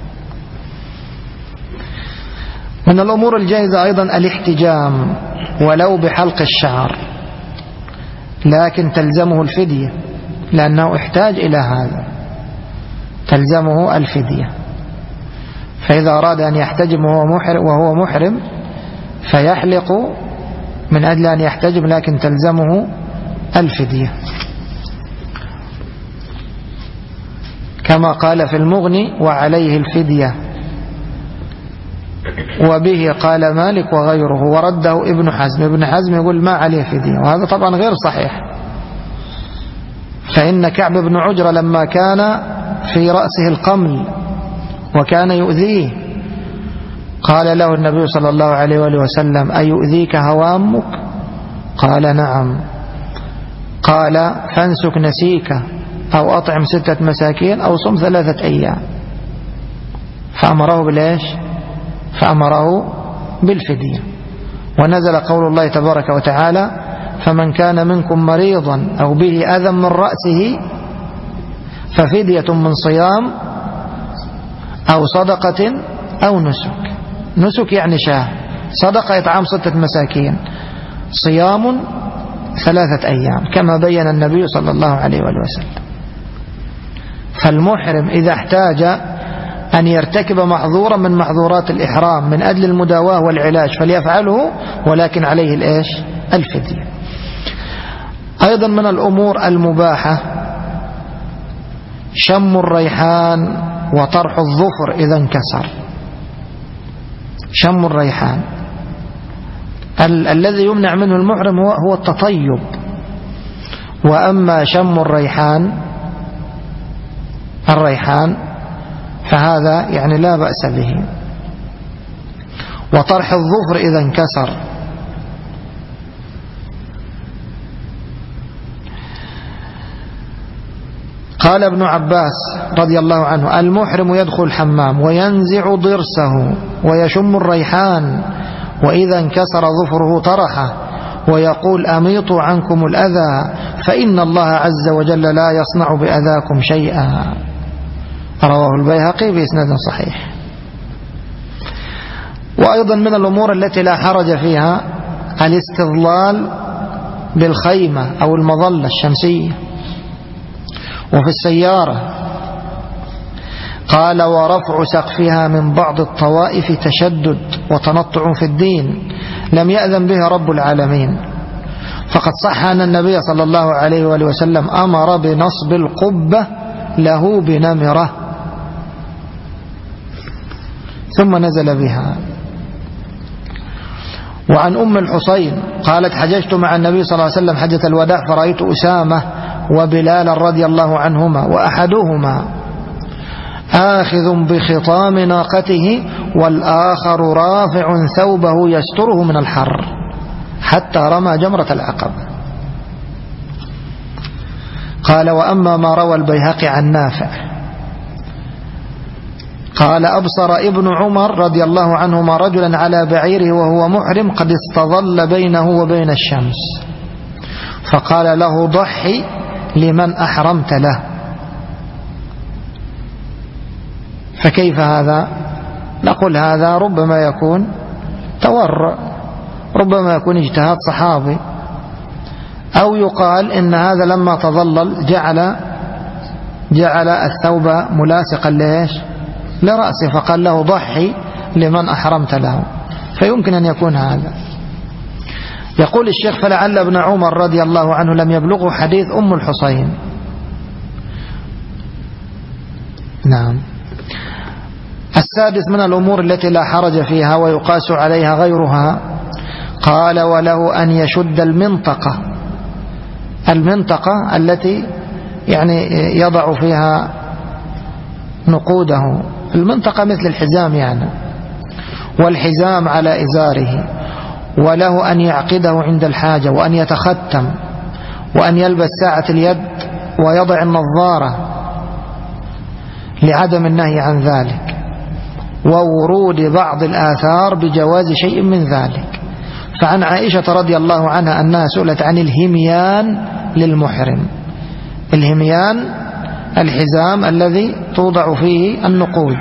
من الأمور الجائزة أيضا الاحتجام ولو بحلق الشعر، لكن تلزمه الفدية لأنه احتاج إلى هذا، تلزمه الفدية. فإذا أراد أن يحتجم وهو محرم فيحلق من أجل أن يحتجم، لكن تلزمه الفدية، كما قال في المغني وعليه الفدية، وبه قال مالك وغيره، ورده ابن حزم. ابن حزم يقول ما عليه فدية، وهذا طبعا غير صحيح. فإن كعب بن عجرة لما كان في رأسه القمل وكان يؤذيه قال له النبي صلى الله عليه وآله وسلم أيؤذيك هوامك؟ قال نعم. قال فانسك نسيك أو أطعم ستة مساكين أو صم ثلاثة أيام. فأمره بالإيش؟ فأمره بالفدية. ونزل قول الله تبارك وتعالى فمن كان منكم مريضا أو به أذى من رأسه ففدية من صيام أو صدقة أو نسك. نسك يعني شاه، صدقة إطعام ستة مساكين، صيام ثلاثة أيام، كما بين النبي صلى الله عليه وآله وسلم. فالمحرم إذا احتاج أن يرتكب محظورا من محظورات الإحرام من أجل المداواة والعلاج فليفعله، ولكن عليه الإيش؟ الفدية. أيضا من الأمور المباحة شم الريحان وطرح الظفر إذا انكسر. شم الريحان ال الذي يمنع منه المحرم هو, هو التطيب، وأما شم الريحان الريحان فهذا يعني لا بأس به. وطرح الظفر إذا انكسر. قال ابن عباس رضي الله عنه: المحرم يدخل الحمام وينزع ضرسه ويشم الريحان، وإذا انكسر ظفره طرحه، ويقول: أميطوا عنكم الأذى فإن الله عز وجل لا يصنع بأذاكم شيئا. رواه البيهقي بإسناد صحيح. وأيضا من الأمور التي لا حرج فيها الاستظلال بالخيمة أو المظلة الشمسية وفي السيارة. قال: ورفع سقفها من بعض الطوائف تشدد وتنطع في الدين لم يأذن به رب العالمين، فقد صح أن النبي صلى الله عليه وآله وسلم أمر بنصب القبة له بنمرة ثم نزل بها. وعن أم الحصين قالت: حججت مع النبي صلى الله عليه وسلم حجة الوداع، فرأيت أسامة وبلال رضي الله عنهما، وأحدهما آخذ بخطام ناقته والآخر رافع ثوبه يستره من الحر حتى رمى جمرة العقبة. قال: وأما ما روى البيهقي عن نافع قال: أبصر ابن عمر رضي الله عنهما رجلا على بعيره وهو محرم قد استظل بينه وبين الشمس، فقال له: ضحي لمن أحرمت له. فكيف هذا؟ نقول هذا ربما يكون تورع، ربما يكون اجتهاد صحابي، أو يقال إن هذا لما تظلل جعل جعل الثوب ملاصقا ليش؟ لرأسه، فقال له: ضحي لمن أحرمت له. فيمكن أن يكون هذا. يقول الشيخ: فلعل ابن عمر رضي الله عنه لم يبلغه حديث أم الحصين. نعم. السادس من الأمور التي لا حرج فيها ويقاس عليها غيرها، قال: وله أن يشد المنطقة المنطقة التي يعني يضع فيها نقوده، المنطقة مثل الحزام يعني، والحزام على إزاره، وله أن يعقده عند الحاجة، وأن يتختم، وأن يلبس ساعة اليد، ويضع النظارة لعدم النهي عن ذلك، وورود بعض الآثار بجواز شيء من ذلك. فعن عائشة رضي الله عنها أنها سئلت عن الهميان للمحرم. الهميان الحزام الذي توضع فيه النقود،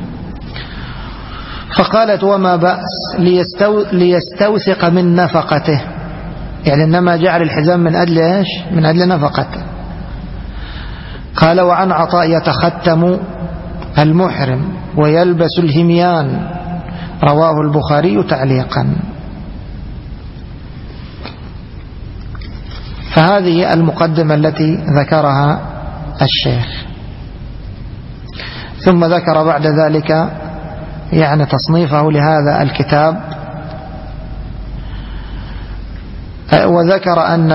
فقالت: وما بأس ليستو ليستوثق من نفقته، يعني إنما جعل الحزام من أجل إيش؟ من أجل نفقته. قال: وعن عطاء يتختم المحرم ويلبس الهميان، رواه البخاري تعليقا. فهذه المقدمة التي ذكرها الشيخ، ثم ذكر بعد ذلك يعني تصنيفه لهذا الكتاب، وذكر أن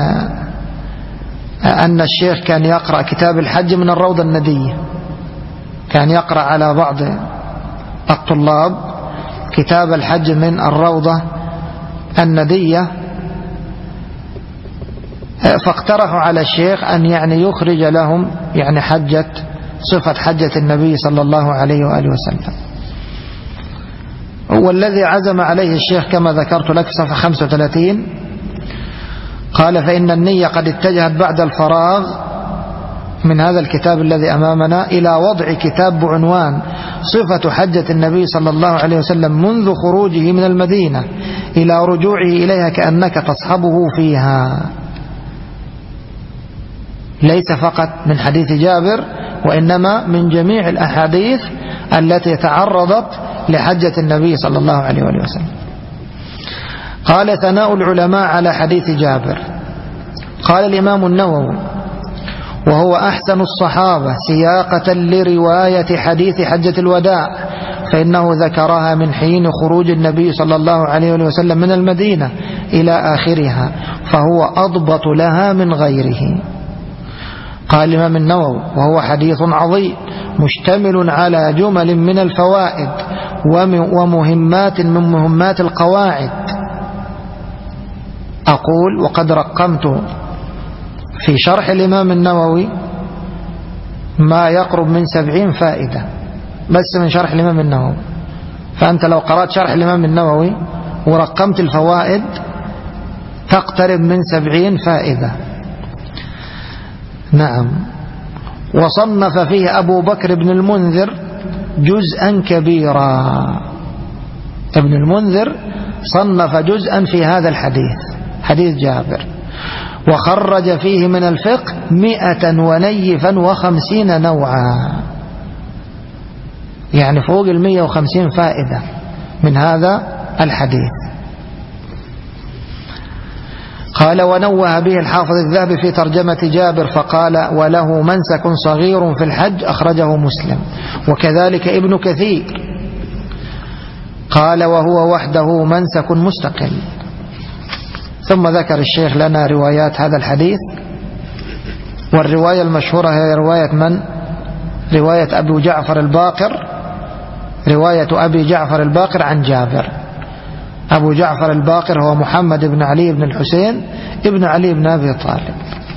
أن الشيخ كان يقرأ كتاب الحج من الروضة الندية، كان يقرأ على بعض الطلاب كتاب الحج من الروضة الندية، فاقترحوا على الشيخ أن يعني يخرج لهم يعني حجة صفة حجة النبي صلى الله عليه وآله وسلم. والذي عزم عليه الشيخ كما ذكرت لك في صفحة خمسة وثلاثين قال: فإن النية قد اتجهت بعد الفراغ من هذا الكتاب الذي أمامنا إلى وضع كتاب بعنوان صفة حجة النبي صلى الله عليه وسلم منذ خروجه من المدينة إلى رجوعه إليها كأنك تصحبه فيها، ليس فقط من حديث جابر، وإنما من جميع الأحاديث التي تعرضت لحجة النبي صلى الله عليه وسلم. قال: ثناء العلماء على حديث جابر. قال الإمام النووي: وهو أحسن الصحابة سياقة لرواية حديث حجة الوداع، فإنه ذكرها من حين خروج النبي صلى الله عليه وسلم من المدينة إلى آخرها، فهو أضبط لها من غيره. قال الإمام النووي: وهو حديث عظيم مشتمل على جمل من الفوائد ومهمات من مهمات القواعد. أقول: وقد رقمت في شرح الإمام النووي ما يقرب من سبعين فائدة بس من شرح الإمام النووي. فأنت لو قرأت شرح الإمام النووي ورقمت الفوائد تقترب من سبعين فائدة. نعم. وصنف فيه أبو بكر بن المنذر جزءا كبيرا. ابن المنذر صنف جزءا في هذا الحديث، حديث جابر، وخرج فيه من الفقه مئة ونيفا وخمسين نوعا، يعني فوق المئة وخمسين فائدة من هذا الحديث. قال ونوه به الحافظ الذهبي في ترجمة جابر فقال وله منسك صغير في الحج أخرجه مسلم، وكذلك ابن كثير قال وهو وحده منسك مستقل. ثم ذكر الشيخ لنا روايات هذا الحديث، والرواية المشهورة هي رواية من؟ رواية أبي جعفر الباقر، رواية أبي جعفر الباقر عن جابر. أبو جعفر الباقر هو محمد بن علي بن الحسين ابن علي بن أبي طالب.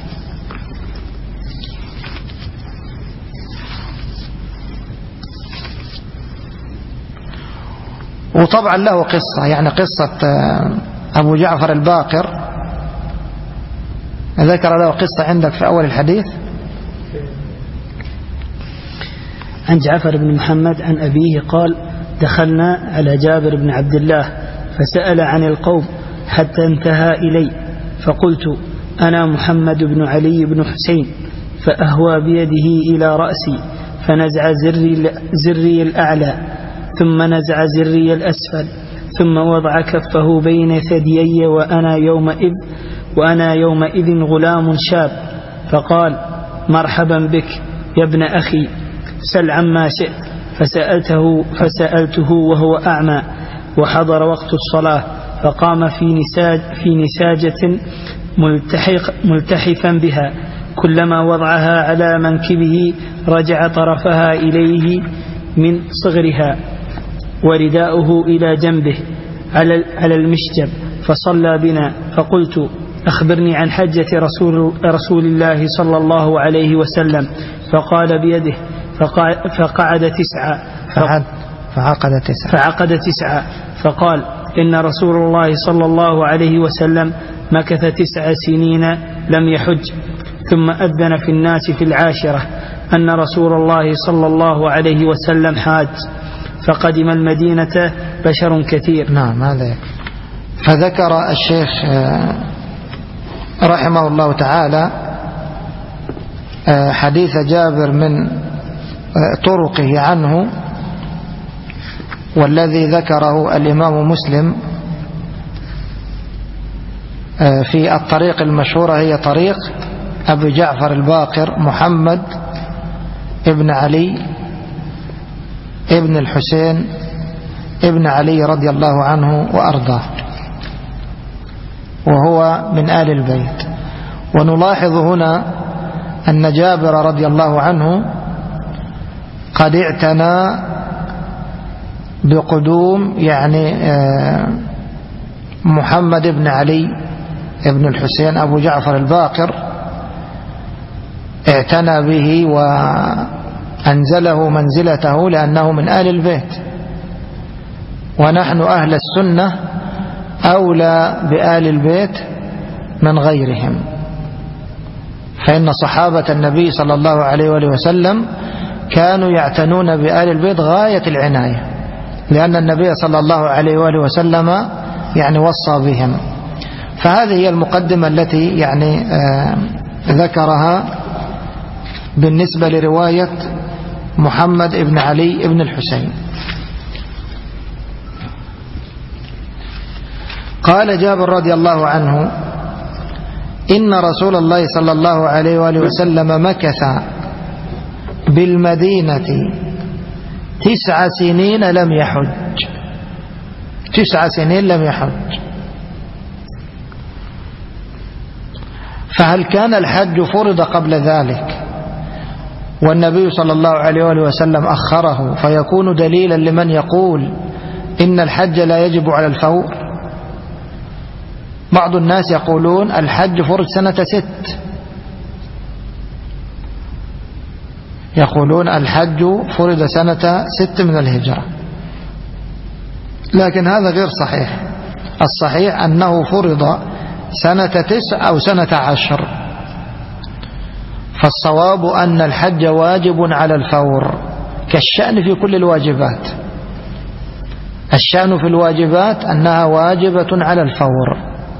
وطبعا له قصة، يعني قصة أبو جعفر الباقر ذكر له قصة عندك في أول الحديث. عن جعفر بن محمد عن أبيه قال دخلنا على جابر بن عبد الله فسأل عن القوم حتى انتهى إلي، فقلت أنا محمد بن علي بن حسين، فأهوى بيده إلى رأسي فنزع زري, زري الأعلى ثم نزع زري الأسفل ثم وضع كفه بين ثديي وأنا يومئذ, وأنا يومئذ غلام شاب، فقال مرحبا بك يا ابن أخي، سل عما شئت. فسألته, فسألته وهو أعمى وحضر وقت الصلاة، فقام في, نساج في نساجة ملتحق ملتحفا بها، كلما وضعها على منكبه رجع طرفها إليه من صغرها، ورداؤه إلى جنبه على, على المشجب، فصلى بنا. فقلت أخبرني عن حجة رسول, رسول الله صلى الله عليه وسلم، فقال بيده، فقعد تسعة فعقد تسعة فعقد تسعة فقال إن رسول الله صلى الله عليه وسلم مكث تسع سنين لم يحج، ثم أذن في الناس في العاشرة أن رسول الله صلى الله عليه وسلم حاج، فقدم المدينة بشر كثير. نعم هذا. فذكر الشيخ رحمه الله تعالى حديث جابر من طرقه عنه، والذي ذكره الإمام مسلم في الطريق المشهورة هي طريق أبي جعفر الباقر محمد ابن علي ابن الحسين ابن علي رضي الله عنه وأرضاه، وهو من آل البيت. ونلاحظ هنا أن جابر رضي الله عنه قد اعتنى بقدوم يعني محمد بن علي ابن الحسين أبو جعفر الباقر، اعتنى به وأنزله منزلته لأنه من آل البيت، ونحن أهل السنة أولى بآل البيت من غيرهم، فإن صحابة النبي صلى الله عليه وآله وسلم كانوا يعتنون بآل البيت غاية العناية، لأن النبي صلى الله عليه وآله وسلم يعني وصى بهم. فهذه هي المقدمة التي يعني آه ذكرها بالنسبة لرواية محمد ابن علي ابن الحسين. قال جابر رضي الله عنه إن رسول الله صلى الله عليه وآله وسلم مكث بالمدينة تسع سنين لم يحج، تسع سنين لم يحج. فهل كان الحج فرض قبل ذلك والنبي صلى الله عليه وآله وسلم أخره فيكون دليلا لمن يقول إن الحج لا يجب على الفور؟ بعض الناس يقولون الحج فرض سنة ست، يقولون الحج فرض سنة ست من الهجرة، لكن هذا غير صحيح. الصحيح أنه فرض سنة تسع أو سنة عشر. فالصواب أن الحج واجب على الفور، كالشأن في كل الواجبات. الشأن في الواجبات أنها واجبة على الفور،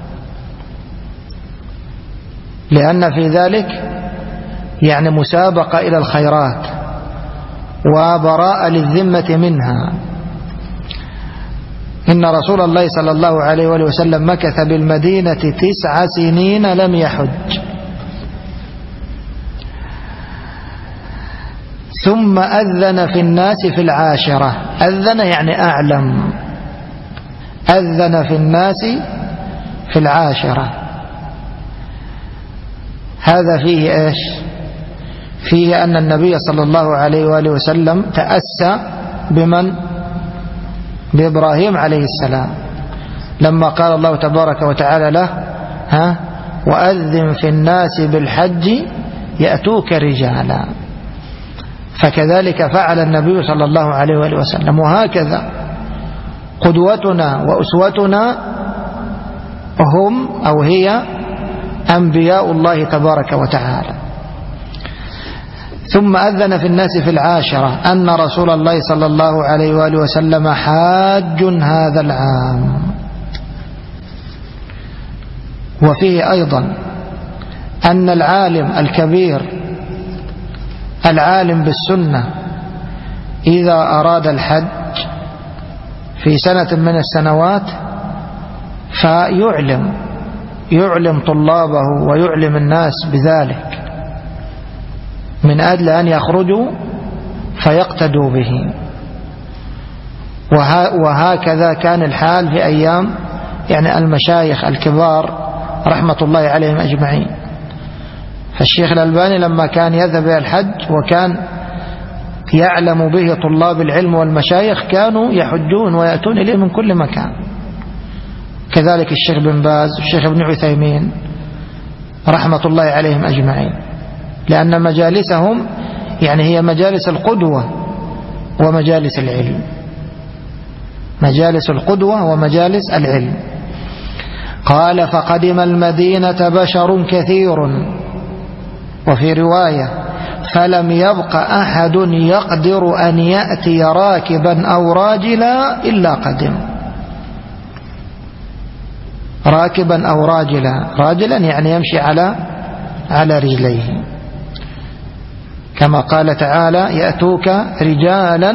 لأن في ذلك يعني مسابقة إلى الخيرات وبراءة للذمة منها. إن رسول الله صلى الله عليه وآله وسلم مكث بالمدينة تسع سنين لم يحج، ثم أذن في الناس في العاشرة. أذن يعني أعلم، أذن في الناس في العاشرة. هذا فيه إيش؟ فيه أن النبي صلى الله عليه وآله وسلم تأسى بمن؟ بإبراهيم عليه السلام، لما قال الله تبارك وتعالى له: ها وأذن في الناس بالحج يأتوك رجالا. فكذلك فعل النبي صلى الله عليه وآله وسلم. وهكذا قدوتنا وأسوتنا هم أو هي أنبياء الله تبارك وتعالى. ثم أذن في الناس في العاشرة أن رسول الله صلى الله عليه وآله وسلم حاج هذا العام. وفيه أيضا أن العالم الكبير العالم بالسنة إذا أراد الحج في سنة من السنوات فيعلم يعلم طلابه ويعلم الناس بذلك من أجل أن يخرجوا فيقتدوا به. وهكذا كان الحال في أيام يعني المشايخ الكبار رحمة الله عليهم أجمعين. فالشيخ الألباني لما كان يذهب إلى الحج وكان يعلم به طلاب العلم والمشايخ كانوا يحجون ويأتون إليه من كل مكان. كذلك الشيخ بن باز والشيخ ابن عثيمين رحمة الله عليهم أجمعين، لأن مجالسهم يعني هي مجالس القدوة ومجالس العلم، مجالس القدوة ومجالس العلم. قال: فقدم المدينة بشر كثير، وفي رواية: فلم يبق أحد يقدر أن يأتي راكبا أو راجلا إلا قدم. راكبا أو راجلا، راجلا يعني يمشي على على رجليه، كما قال تعالى: يأتوك رجالا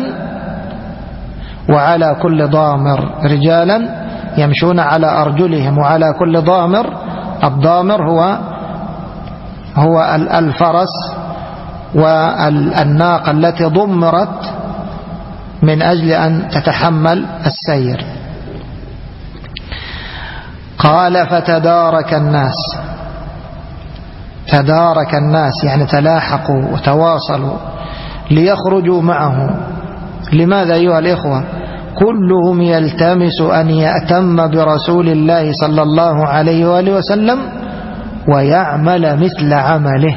وعلى كل ضامر. رجالا يمشون على أرجلهم وعلى كل ضامر. الضامر هو هو الفرس والناقة التي ضمرت من أجل أن تتحمل السير. قال: فتدارك الناس. تدارك الناس يعني تلاحقوا وتواصلوا ليخرجوا معه. لماذا أيها الإخوة؟ كلهم يلتمس أن يأتم برسول الله صلى الله عليه وآله وسلم ويعمل مثل عمله.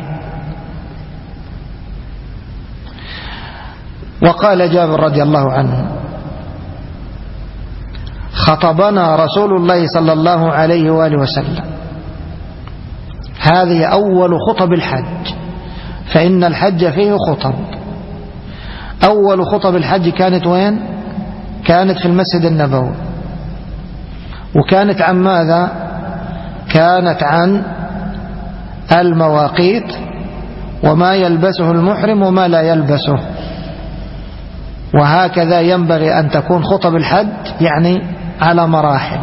وقال جابر رضي الله عنه: خطبنا رسول الله صلى الله عليه وآله وسلم. هذه أول خطب الحج، فإن الحج فيه خطب. أول خطب الحج كانت وين؟ كانت في المسجد النبوي. وكانت عن ماذا؟ كانت عن المواقيت وما يلبسه المحرم وما لا يلبسه. وهكذا ينبغي أن تكون خطب الحج يعني على مراحل،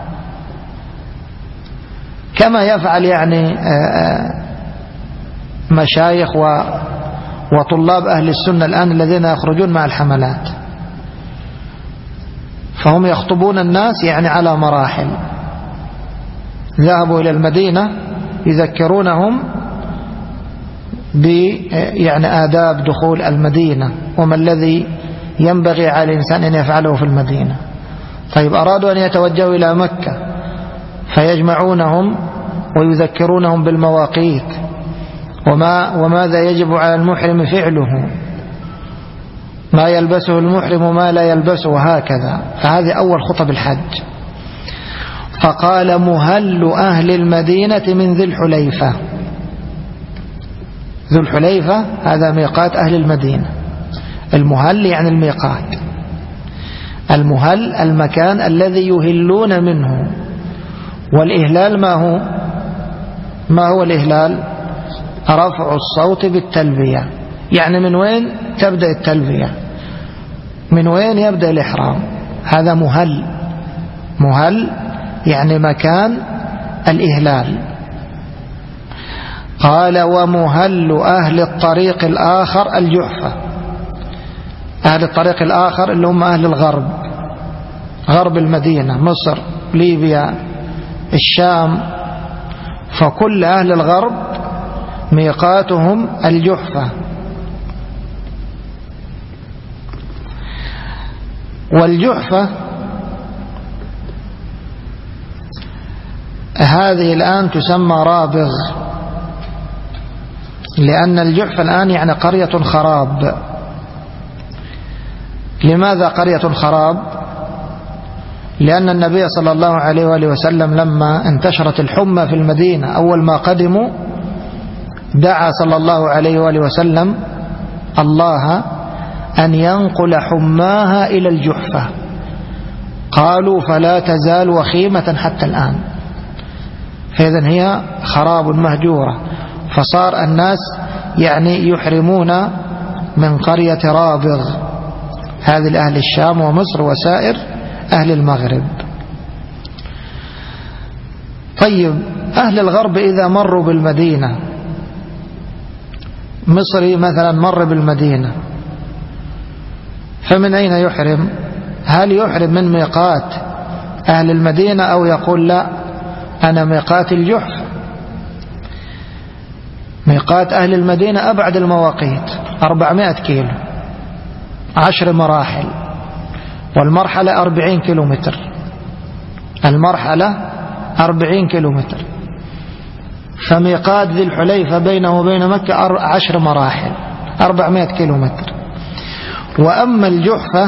كما يفعل يعني مشايخ وطلاب أهل السنة الآن الذين يخرجون مع الحملات، فهم يخطبون الناس يعني على مراحل. ذهبوا إلى المدينة يذكرونهم ب يعني آداب دخول المدينة وما الذي ينبغي على الإنسان أن يفعله في المدينة. طيب أرادوا أن يتوجهوا إلى مكة فيجمعونهم ويذكرونهم بالمواقيت وما وماذا يجب على المحرم فعله، ما يلبسه المحرم وما لا يلبسه، وهكذا. فهذه أول خطب الحج. فقال مهل أهل المدينة من ذي الحليفة. ذو الحليفة هذا ميقات أهل المدينة. المهل يعني الميقات. المهل المكان الذي يهلون منه. والإهلال ما هو؟ ما هو الإهلال؟ رفع الصوت بالتلبية. يعني من وين تبدأ التلبية؟ من وين يبدأ الإحرام؟ هذا مهل. مهل يعني مكان الإهلال. قال ومهل أهل الطريق الآخر الجحفة. أهل الطريق الآخر اللي هم أهل الغرب، غرب المدينة، مصر، ليبيا، الشام. فكل أهل الغرب ميقاتهم الجحفة. والجحفة هذه الآن تسمى رابغ، لأن الجحفة الآن يعني قرية خراب. لماذا قرية خراب؟ لأن النبي صلى الله عليه وآله وسلم لما انتشرت الحمى في المدينة أول ما قدموا دعا صلى الله عليه وآله وسلم الله أن ينقل حماها إلى الجحفة. قالوا فلا تزال وخيمة حتى الآن. فإذن هي خراب مهجورة. فصار الناس يعني يحرمون من قرية رابغ، هذه لأهل الشام ومصر وسائر أهل المغرب. طيب أهل الغرب إذا مروا بالمدينة، مصري مثلا مر بالمدينة، فمن أين يحرم؟ هل يحرم من ميقات أهل المدينة أو يقول لا أنا ميقات الجحفة؟ ميقات أهل المدينة أبعد المواقيت أربعمائة كيلو، عشر مراحل، والمرحلة أربعين كيلو متر. المرحلة أربعين كيلو متر. فميقات ذي الحليفة بينه وبين مكة عشر مراحل، أربعمائة كيلو متر. وأما الجحفة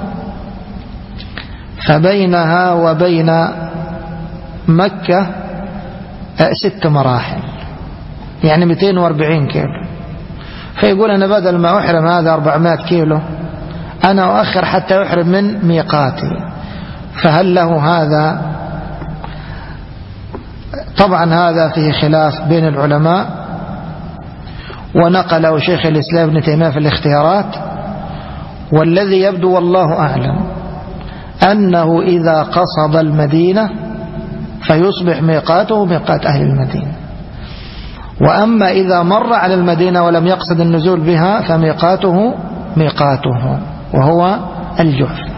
فبينها وبين مكة ست مراحل، يعني مئتين وأربعين كيلو. فيقول أنا بدل ما أحرم هذا أربعمائة كيلو أنا أؤخر حتى أحرم من ميقاتي. فهل له هذا؟ طبعا هذا فيه خلاف بين العلماء، ونقله شيخ الإسلام ابن تيمية في الاختيارات. والذي يبدو والله أعلم أنه إذا قصد المدينة فيصبح ميقاته ميقات أهل المدينة. وأما إذا مر على المدينة ولم يقصد النزول بها فميقاته ميقاته وهو الجحفة.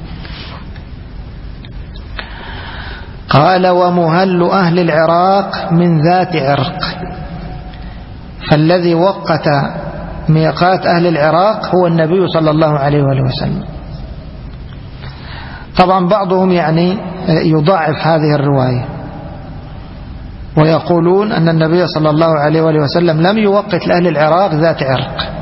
قال ومهل أهل العراق من ذات عرق. فالذي وقت ميقات أهل العراق هو النبي صلى الله عليه وآله وسلم. طبعا بعضهم يعني يضاعف هذه الرواية ويقولون أن النبي صلى الله عليه وآله وسلم لم يوقت لأهل العراق ذات عرق،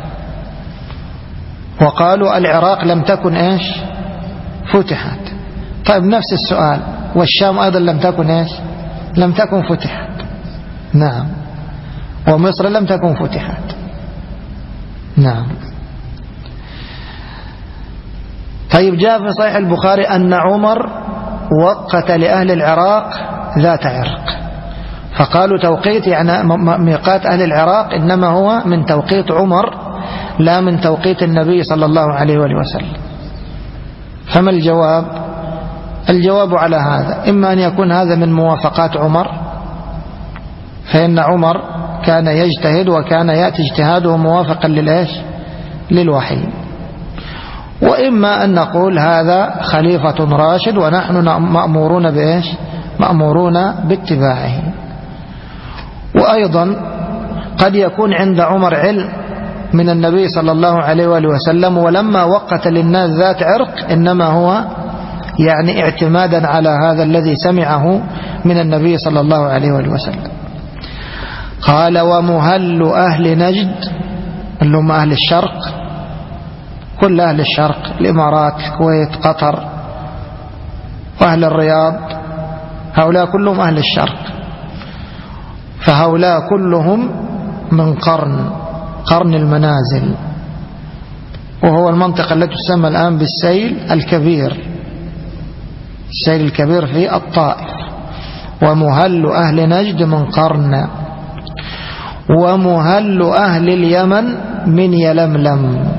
وقالوا العراق لم تكن إيش فتحت. طيب نفس السؤال، والشام أيضا لم تكن إيش لم تكن فتحت. نعم. ومصر لم تكن فتحت. نعم. طيب جاء في صحيح البخاري أن عمر وقت لأهل العراق ذات عرق، فقالوا توقيت يعني ميقات أهل العراق إنما هو من توقيت عمر لا من توقيت النبي صلى الله عليه وآله وسلم. فما الجواب؟ الجواب على هذا إما أن يكون هذا من موافقات عمر، فإن عمر كان يجتهد وكان يأتي اجتهاده موافقا للإيش للوحي، وإما أن نقول هذا خليفة راشد ونحن مأمورون بإيش مأمورون باتباعه. وأيضا قد يكون عند عمر علم من النبي صلى الله عليه وآله وسلم، ولما وقت للناس ذات عرق إنما هو يعني اعتمادا على هذا الذي سمعه من النبي صلى الله عليه وآله وسلم. قال ومهل أهل نجد اللي هم أهل الشرق، كل أهل الشرق، الإمارات، الكويت، قطر، وأهل الرياض، هؤلاء كلهم أهل الشرق، فهؤلاء كلهم من قرن قرن المنازل، وهو المنطقة التي تسمى الآن بالسيل الكبير، السيل الكبير في الطائف. ومهل أهل نجد من قرن، ومهل أهل اليمن من يلملم.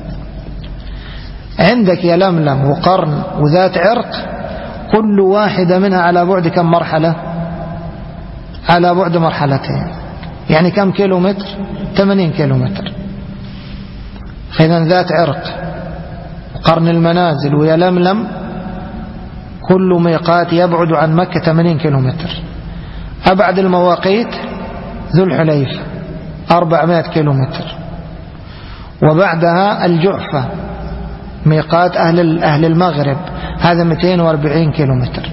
عندك يلملم وقرن وذات عرق، كل واحدة منها على بعد كم مرحلة؟ على بعد مرحلتين، يعني كم كيلو متر؟ ثمانين كيلو متر. فإذا ذات عرق وقرن المنازل ويلملم كل ميقات يبعد عن مكة ثمانين كيلو متر. أبعد المواقيت ذو الحليفة أربعمائة كيلو متر، وبعدها الجحفة ميقات أهل أهل المغرب، هذا مئتين وأربعين كيلو متر.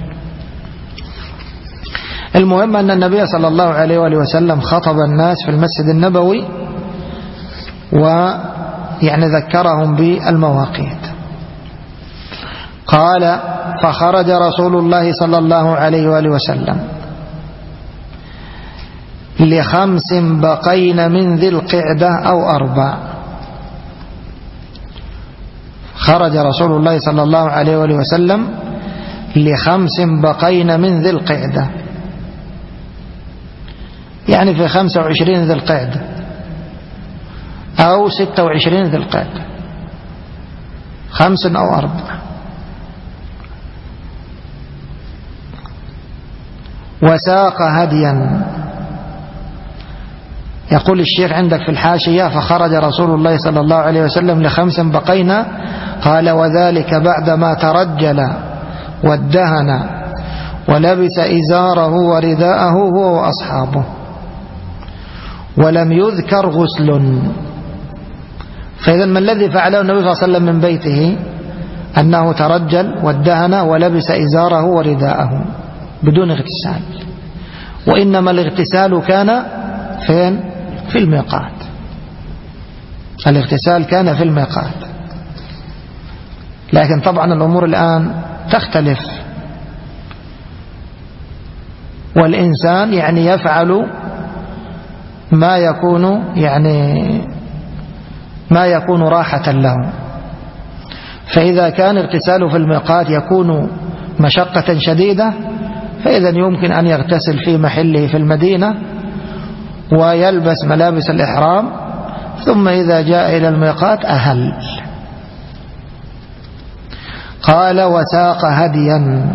المهم أن النبي صلى الله عليه وآله وسلم خطب الناس في المسجد النبوي، ويعني ذكرهم بالمواقيت. قال فخرج رسول الله صلى الله عليه وآله وسلم لخمس بقين من ذي القعدة أو أربع. خرج رسول الله صلى الله عليه وآله وسلم لخمس بقين من ذي القعدة، يعني في خمسة وعشرين ذي القعدة أو ستة وعشرين ذي القعدة، خمس أو أربع. وساق هديا. يقول الشيخ عندك في الحاشية فخرج رسول الله صلى الله عليه وسلم لخمس بقينا، قال وذلك بعدما ترجل وادهن ولبس إزاره ورداءه هو وأصحابه، ولم يذكر غسل. فإذا ما الذي فعله النبي صلى الله عليه وسلم من بيته؟ أنه ترجل وادهن ولبس إزاره ورداءه بدون اغتسال، وإنما الاغتسال كان فين؟ في الميقات. الاغتسال كان في الميقات، لكن طبعا الأمور الآن تختلف، والإنسان يعني يفعل ما يكون يعني ما يكون راحة له. فإذا كان اغتساله في الميقات يكون مشقة شديدة، فإذا يمكن أن يغتسل في محله في المدينة ويلبس ملابس الإحرام، ثم إذا جاء إلى الميقات أهل. قال وساق هديا.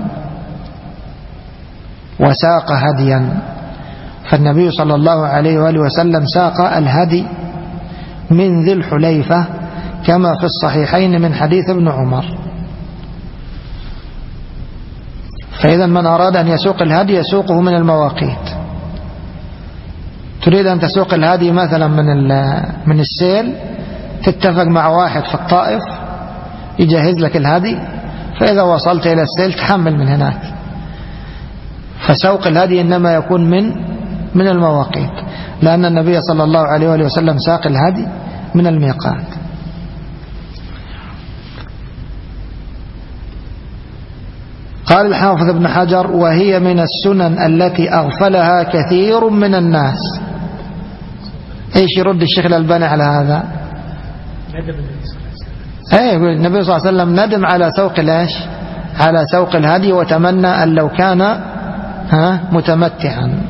وساق هديا، فالنبي صلى الله عليه وآله وسلم ساق الهدي من ذي الحليفة كما في الصحيحين من حديث ابن عمر. فإذا من أراد أن يسوق الهدي يسوقه من المواقيت. تريد أن تسوق الهدي مثلا من من السيل، تتفق مع واحد في الطائف يجهز لك الهدي، فإذا وصلت إلى السيل تحمل من هناك. فسوق الهدي إنما يكون من من المواقيت، لأن النبي صلى الله عليه وآله وسلم ساق الهدي من الميقات. قال الحافظ ابن حجر وهي من السنن التي أغفلها كثير من الناس. ايش يرد الشيخ الألباني على هذا؟ ايه يقول النبي صلى الله عليه وسلم ندم على سوق الايش؟ على سوق الهدي، وتمنى أن لو كان ها متمتعا.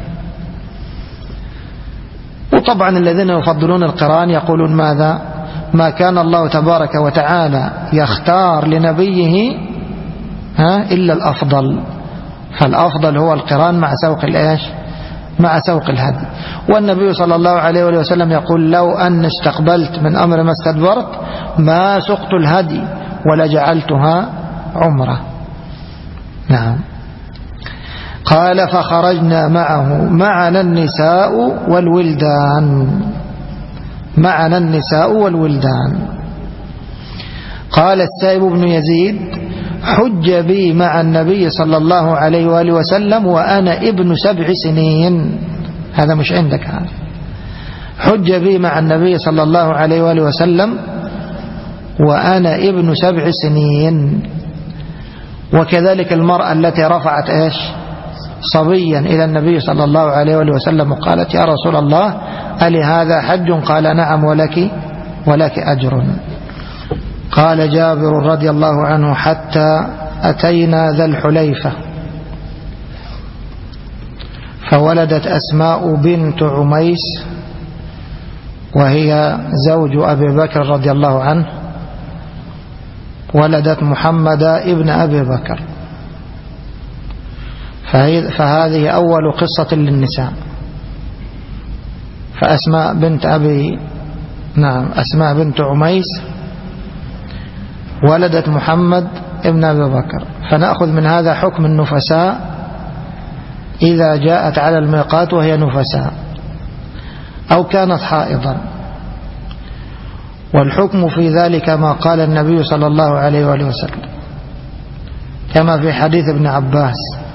وطبعا الذين يفضلون القران يقولون ماذا؟ ما كان الله تبارك وتعالى يختار لنبيه ها إلا الأفضل، فالأفضل هو القران مع سوق الإيش؟ مع سوق الهدي. والنبي صلى الله عليه وسلم يقول لو أن استقبلت من أمر ما استدبرت ما سقت الهدي ولجعلتها عمرة. نعم. قال فخرجنا معه معنا النساء والولدان. معنا النساء والولدان. قال السائب بن يزيد حج بي مع النبي صلى الله عليه وآله وسلم وأنا ابن سبع سنين. هذا مش عندك هذا. حج بي مع النبي صلى الله عليه وآله وسلم وأنا ابن سبع سنين. وكذلك المرأة التي رفعت إيش صبيا إلى النبي صلى الله عليه وآله وسلم وقالت يا رسول الله ألي هذا حج؟ قال نعم ولك ولك أجر. قال جابر رضي الله عنه حتى أتينا ذا الحليفة فولدت أسماء بنت عميس وهي زوج أبي بكر رضي الله عنه، ولدت محمد ابن أبي بكر. فهذه أول قصة للنساء. فأسماء بنت أبي نعم أسماء بنت عميس ولدت محمد ابن أبي بكر. فنأخذ من هذا حكم النفساء إذا جاءت على الميقات وهي نفساء أو كانت حائضا. والحكم في ذلك ما قال النبي صلى الله عليه وآله وسلم كما في حديث ابن عباس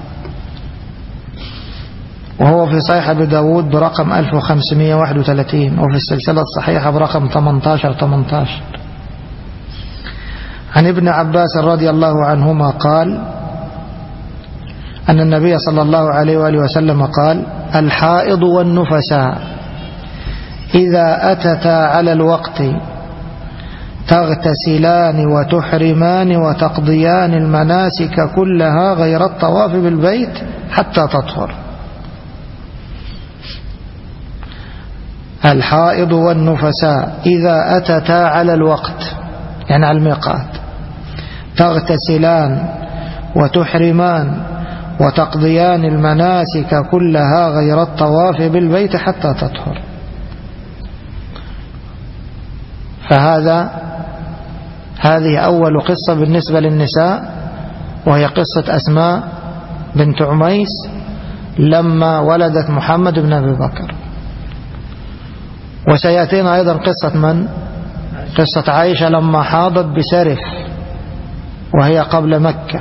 وهو في صحيح أبي داود برقم ألف وخمسمائة وواحد وثلاثين وفي السلسلة الصحيحة برقم ثمانية عشر ثمانية عشر عن ابن عباس رضي الله عنهما قال أن النبي صلى الله عليه وآله وسلم قال الحائض والنفساء إذا أتتا على الوقت تغتسلان وتحرمان وتقضيان المناسك كلها غير الطواف بالبيت حتى تطهر. الحائض والنفساء إذا أتتا على الوقت يعني على الميقات تغتسلان وتحرمان وتقضيان المناسك كلها غير الطواف بالبيت حتى تطهر. فهذا هذه أول قصة بالنسبة للنساء وهي قصة أسماء بنت عميس لما ولدت محمد بن أبي بكر. وسيأتينا أيضا قصة من؟ قصة عائشة لما حاضت بسرف وهي قبل مكة.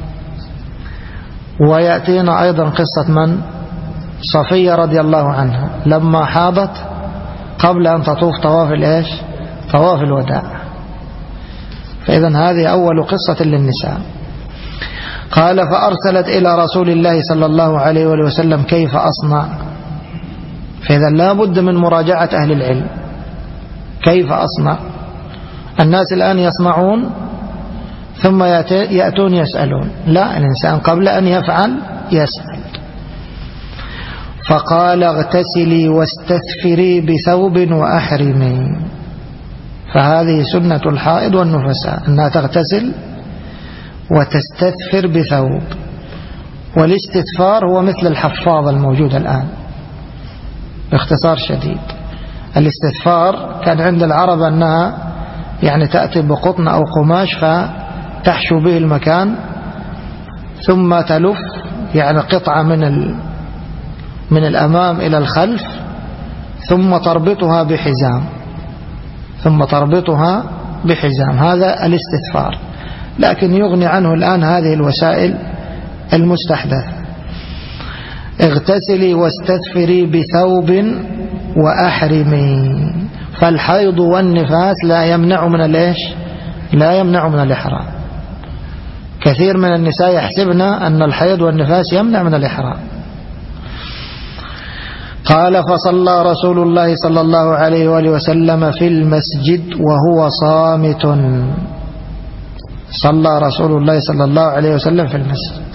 ويأتينا أيضا قصة من؟ صفية رضي الله عنها لما حاضت قبل أن تطوف طواف الإيش؟ طواف الوداع. فإذن هذه أول قصة للنساء. قال فأرسلت إلى رسول الله صلى الله عليه وسلم كيف أصنع. فإذا لا بد من مراجعة أهل العلم كيف أصنع. الناس الآن يصنعون ثم يأتون يسألون، لا، الإنسان قبل أن يفعل يسأل. فقال اغتسلي واستثفري بثوب وأحرمي. فهذه سنة الحائض والنفساء أنها تغتسل وتستثفر بثوب. والاستثفار هو مثل الحفاظ الموجود الآن باختصار شديد. الاستثفار كان عند العرب أنها يعني تأتي بقطن أو قماش فتحشو به المكان ثم تلف يعني قطعة من ال من الأمام إلى الخلف ثم تربطها بحزام ثم تربطها بحزام. هذا الاستثفار، لكن يغني عنه الآن هذه الوسائل المستحدثة. اغتسلي واستثفري بثوب وأحرمي. فالحيض والنفاس لا يمنع من الإيش؟ لا يمنع من الإحرام. كثير من النساء يحسبن أن الحيض والنفاس يمنع من الإحرام. قال فصلى رسول الله صلى الله عليه وآله وسلم في المسجد وهو صامت. صلى رسول الله صلى الله عليه وسلم في المسجد.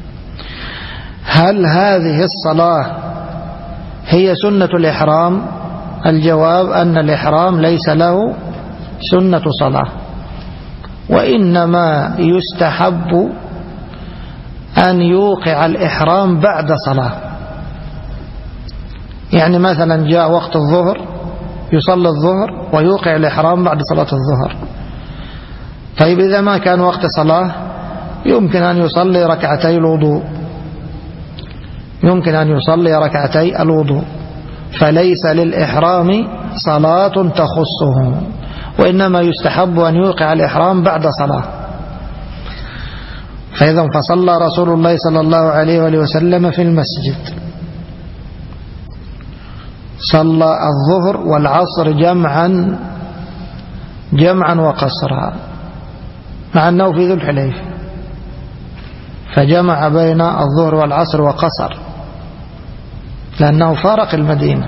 هل هذه الصلاة هي سنة الإحرام؟ الجواب أن الإحرام ليس له سنة صلاة، وإنما يستحب أن يوقع الإحرام بعد صلاة. يعني مثلا جاء وقت الظهر يصلي الظهر ويوقع الإحرام بعد صلاة الظهر. طيب إذا ما كان وقت صلاة يمكن أن يصلي ركعتي الوضوء يمكن أن يصلي ركعتي الوضوء فليس للإحرام صلاة تخصه، وإنما يستحب أن يوقع الإحرام بعد صلاة. فإذا فصلى رسول الله صلى الله عليه وآله وسلم في المسجد. صلى الظهر والعصر جمعا جمعا وقصرا، مع أنه في ذو الحليفة، فجمع بين الظهر والعصر وقصر لأنه فارق المدينة،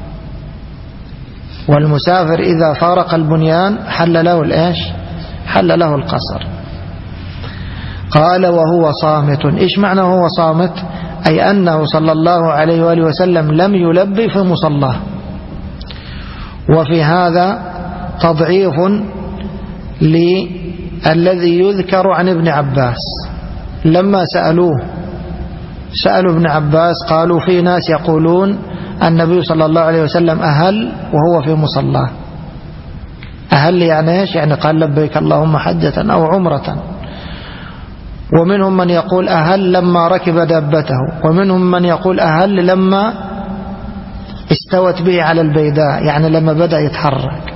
والمسافر إذا فارق البنيان حل له الإيش؟ حل له القصر. قال وهو صامت. إيش معنى هو صامت؟ أي أنه صلى الله عليه وآله وسلم لم يلبي في مصلاه. وفي هذا تضعيف للذي يذكر عن ابن عباس لما سألوه سألوا ابن عباس قالوا في ناس يقولون النبي صلى الله عليه وسلم أهل وهو في مصلاه. أهل يعني إيش؟ يعني قال لبيك اللهم حجة أو عمرة. ومنهم من يقول أهل لما ركب دابته، ومنهم من يقول أهل لما استوت به على البيداء، يعني لما بدأ يتحرك.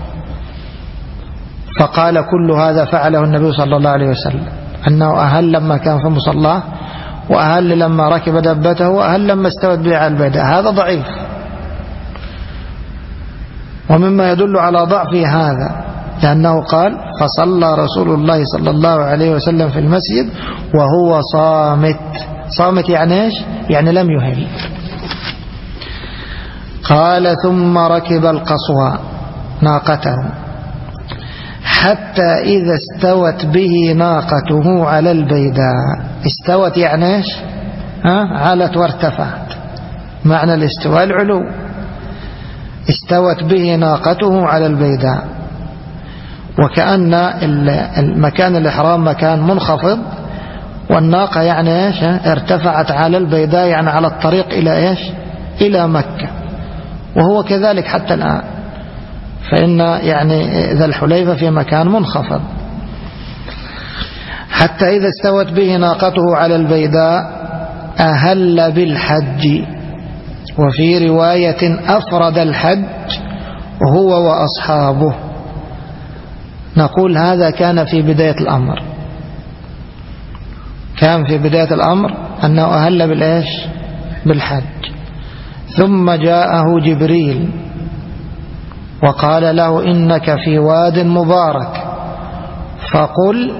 فقال كل هذا فعله النبي صلى الله عليه وسلم، أنه أهل لما كان في مصلاه، وأهل لما ركب دابته، وأهل لما استوت به على البيداء. هذا ضعيف. ومما يدل على ضعف هذا لأنه قال فصلى رسول الله صلى الله عليه وسلم في المسجد وهو صامت. صامت يعني إيش؟ يعني لم يهل. قال ثم ركب القصوى ناقته حتى إذا استوت به ناقته على البيداء. استوت يعني إيش؟ ها؟ علت وارتفعت، معنى الاستواء العلو. استوت به ناقته على البيداء، وكأن المكان الإحرام مكان منخفض، والناقة يعني إيش؟ ارتفعت على البيداء، يعني على الطريق إلى إيش؟ إلى مكة. وهو كذلك حتى الآن، فإن يعني ذا الحليفة في مكان منخفض. حتى إذا استوت به ناقته على البيداء أهل بالحج. وفي رواية أفرد الحج هو وأصحابه. نقول هذا كان في بداية الأمر، كان في بداية الأمر أنه أهل بالإيش؟ بالحج. ثم جاءه جبريل وقال له إنك في واد مبارك فقل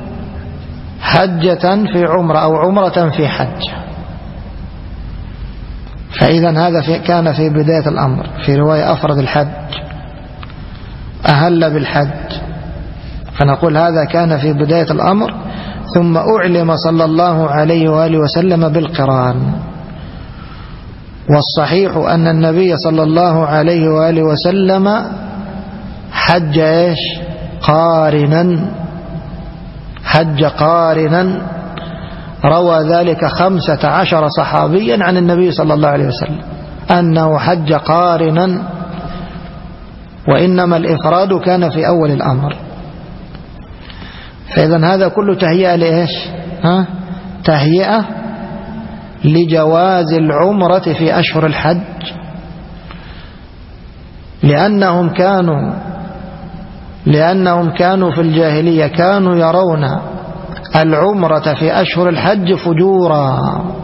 حجة في عمرة أو عمرة في حج. فإذا هذا في كان في بداية الأمر. في رواية أفرد الحج أهل بالحج، فنقول هذا كان في بداية الأمر. ثم أعلم صلى الله عليه وآله وسلم بالقران. والصحيح أن النبي صلى الله عليه وآله وسلم حج إيش؟ قارنا. حج قارنا. روى ذلك خمسة عشر صحابيا عن النبي صلى الله عليه وسلم أنه حج قارنا، وإنما الإفراد كان في أول الأمر. فإذا هذا كله تهيئة لإيش؟ ها؟ تهيئة لجواز العمرة في أشهر الحج، لأنهم كانوا لأنهم كانوا في الجاهلية كانوا يرون العمرة في أشهر الحج فجورا،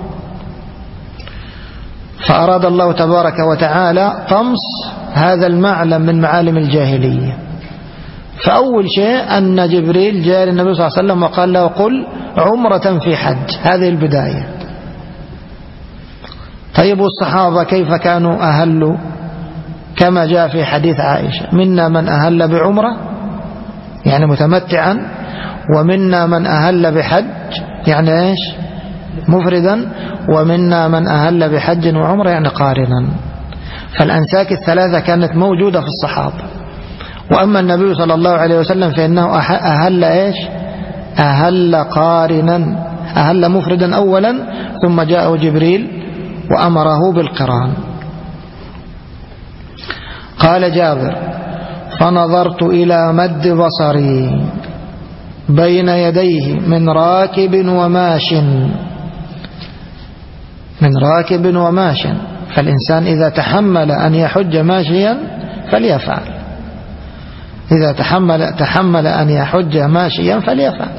فأراد الله تبارك وتعالى طمس هذا المعلم من معالم الجاهلية. فأول شيء أن جبريل جاء للنبي صلى الله عليه وسلم وقال له قل عمرة في حج. هذه البداية. طيب والصحابة كيف كانوا أهلوا؟ كما جاء في حديث عائشة منا من أهل بعمرة يعني متمتعا، ومنا من أهل بحج يعني إيش؟ مفردا، ومنا من أهل بحج وعمرة يعني قارنا. فالأنساك الثلاثة كانت موجودة في الصحابة. وأما النبي صلى الله عليه وسلم فإنه أهل إيش؟ أهل قارنا، أهل مفردا أولا، ثم جاءه جبريل وأمره بالقران. قال جابر فنظرت إلى مد بصري بين يديه من راكب وماش من راكب وماش. فالإنسان إذا تحمل أن يحج ماشيا فليفعل، إذا تحمل, تحمل أن يحج ماشيا فليفعل.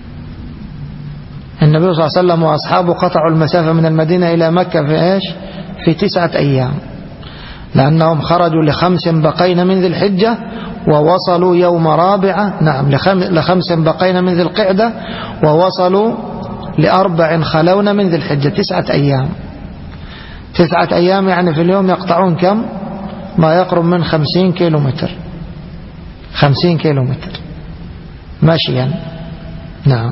النبي صلى الله عليه وسلم وأصحابه قطعوا المسافة من المدينة إلى مكة في إيش؟ في تسعة أيام، لأنهم خرجوا لخمس بقين من ذي الحجة ووصلوا يوم رابعة، نعم لخمس بقين من ذي القعدة ووصلوا لأربع خلون من ذي الحجة، تسعة أيام. تسعة أيام يعني في اليوم يقطعون كم؟ ما يقرب من خمسين كيلو متر، خمسين كيلو متر ماشيا. نعم.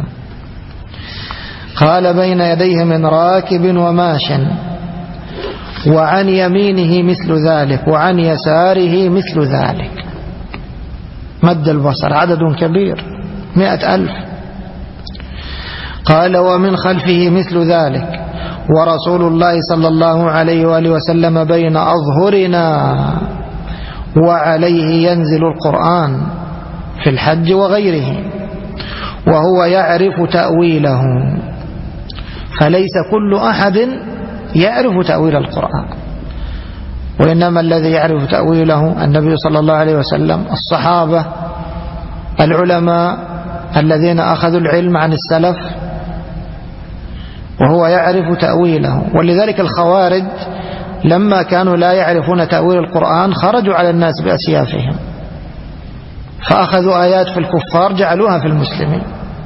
قال بين يديه من راكب وماش، وعن يمينه مثل ذلك وعن يساره مثل ذلك. مد البصر، عدد كبير مئة ألف. قال ومن خلفه مثل ذلك، ورسول الله صلى الله عليه وآله وسلم بين أظهرنا وعليه ينزل القرآن في الحج وغيره وهو يعرف تأويله. فليس كل أحد يعرف تأويل القرآن، وإنما الذي يعرف تأويله النبي صلى الله عليه وسلم، الصحابة، العلماء الذين أخذوا العلم عن السلف، وهو يعرف تأويله. ولذلك الخوارج لما كانوا لا يعرفون تأويل القرآن خرجوا على الناس بأسيافهم، فأخذوا آيات في الكفار جعلوها في المسلمين.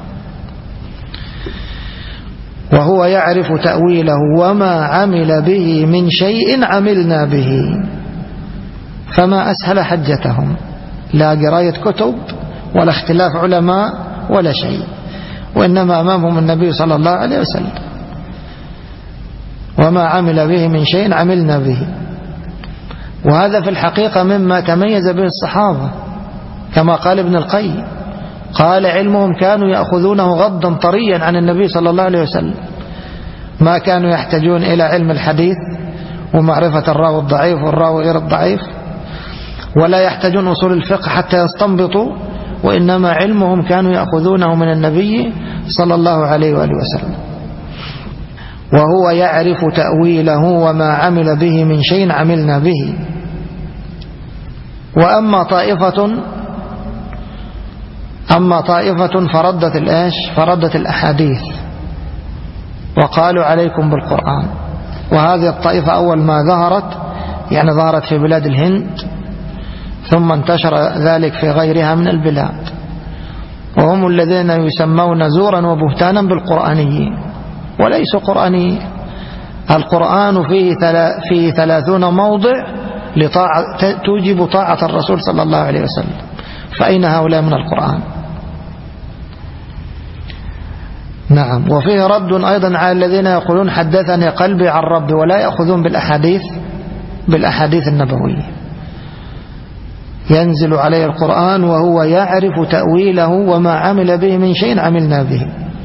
وهو يعرف تأويله وما عمل به من شيء عملنا به. فما أسهل حجتهم، لا قراية كتب ولا اختلاف علماء ولا شيء، وإنما أمامهم النبي صلى الله عليه وسلم. وما عمل به من شيء عملنا به. وهذا في الحقيقة مما تميز به الصحابة، كما قال ابن القيم، قال علمهم كانوا يأخذونه غضا طريا عن النبي صلى الله عليه وسلم، ما كانوا يحتاجون إلى علم الحديث ومعرفة الراوي الضعيف والراوي غير الضعيف، ولا يحتاجون أصول الفقه حتى يستنبطوا، وإنما علمهم كانوا يأخذونه من النبي صلى الله عليه وآله وسلم. وهو يعرف تأويله وما عمل به من شيء عملنا به. وأما طائفة أما طائفة فردت الآش فردت الأحاديث وقالوا عليكم بالقرآن. وهذه الطائفة أول ما ظهرت يعني ظهرت في بلاد الهند، ثم انتشر ذلك في غيرها من البلاد، وهم الذين يسمون زورا وبهتانا بالقرآنيين، وليسوا قرآنيين. القرآن فيه فيه ثلاثون موضع لطاعة توجب طاعة الرسول صلى الله عليه وسلم، فأين هؤلاء من القرآن؟ نعم. وفيه رد أيضا على الذين يقولون حدثني قلبي عن ربي، ولا يأخذون بالأحاديث بالأحاديث النبوية. ينزل عليه القرآن وهو يعرف تأويله وما عمل به من شيء عملنا به.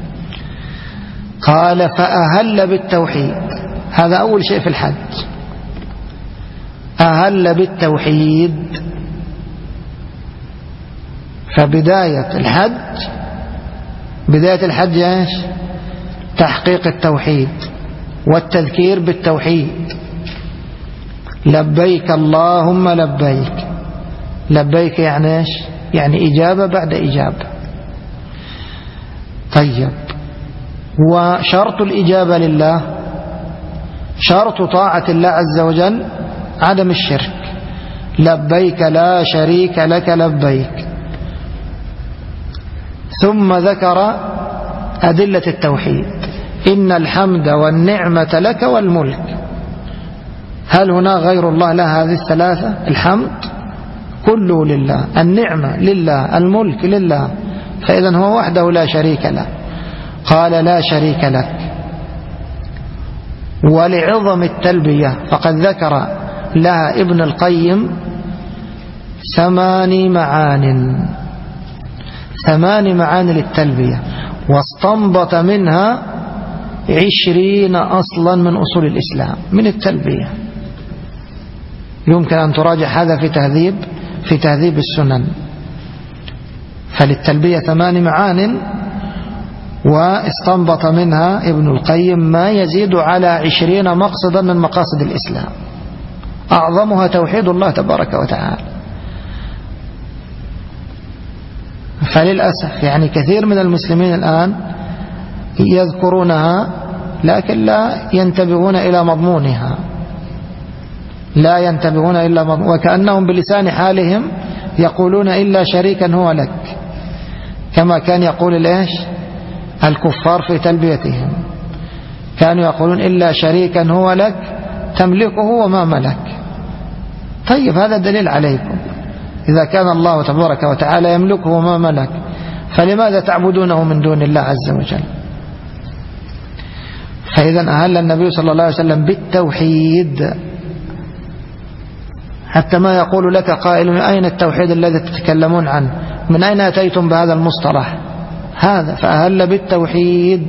قال فأهل بالتوحيد، هذا أول شيء في الحج، أهل بالتوحيد. فبداية الحج بداية الحج ايش؟ تحقيق التوحيد والتذكير بالتوحيد. لبيك اللهم لبيك. لبيك يعني ايش؟ يعني إجابة بعد إجابة. طيب، وشرط الإجابة لله، شرط طاعة الله عز وجل عدم الشرك. لبيك لا شريك لك لبيك. ثم ذكر أدلة التوحيد، إن الحمد والنعمة لك والملك. هل هنا غير الله له هذه الثلاثة؟ الحمد كله لله، النعمة لله، الملك لله، فإذا هو وحده لا شريك له. قال لا شريك لك. ولعظم التلبية فقد ذكر لها ابن القيم ثماني معان ثماني معاني للتلبية، واستنبط منها عشرين أصلا من أصول الإسلام من التلبية. يمكن أن تراجع هذا في تهذيب في تهذيب السنن. فللتلبية ثماني معان، واستنبط منها ابن القيم ما يزيد على عشرين مقصدا من مقاصد الإسلام، أعظمها توحيد الله تبارك وتعالى. فللأسف يعني كثير من المسلمين الآن يذكرونها لكن لا ينتبهون إلى مضمونها. لا ينتبهون إلا وكأنهم بلسان حالهم يقولون إلا شريكا هو لك، كما كان يقول الإيش الكفار في تلبيتهم، كانوا يقولون إلا شريكا هو لك تملكه وما ملك. طيب هذا دليل عليكم، إذا كان الله تبارك وتعالى يملكه وما ملك فلماذا تعبدونه من دون الله عز وجل؟ فإذا أهل النبي صلى الله عليه وسلم بالتوحيد، حتى ما يقول لك قائل أين التوحيد الذي تتكلمون عنه، من أين أتيتم بهذا المصطلح هذا؟ فأهل بالتوحيد.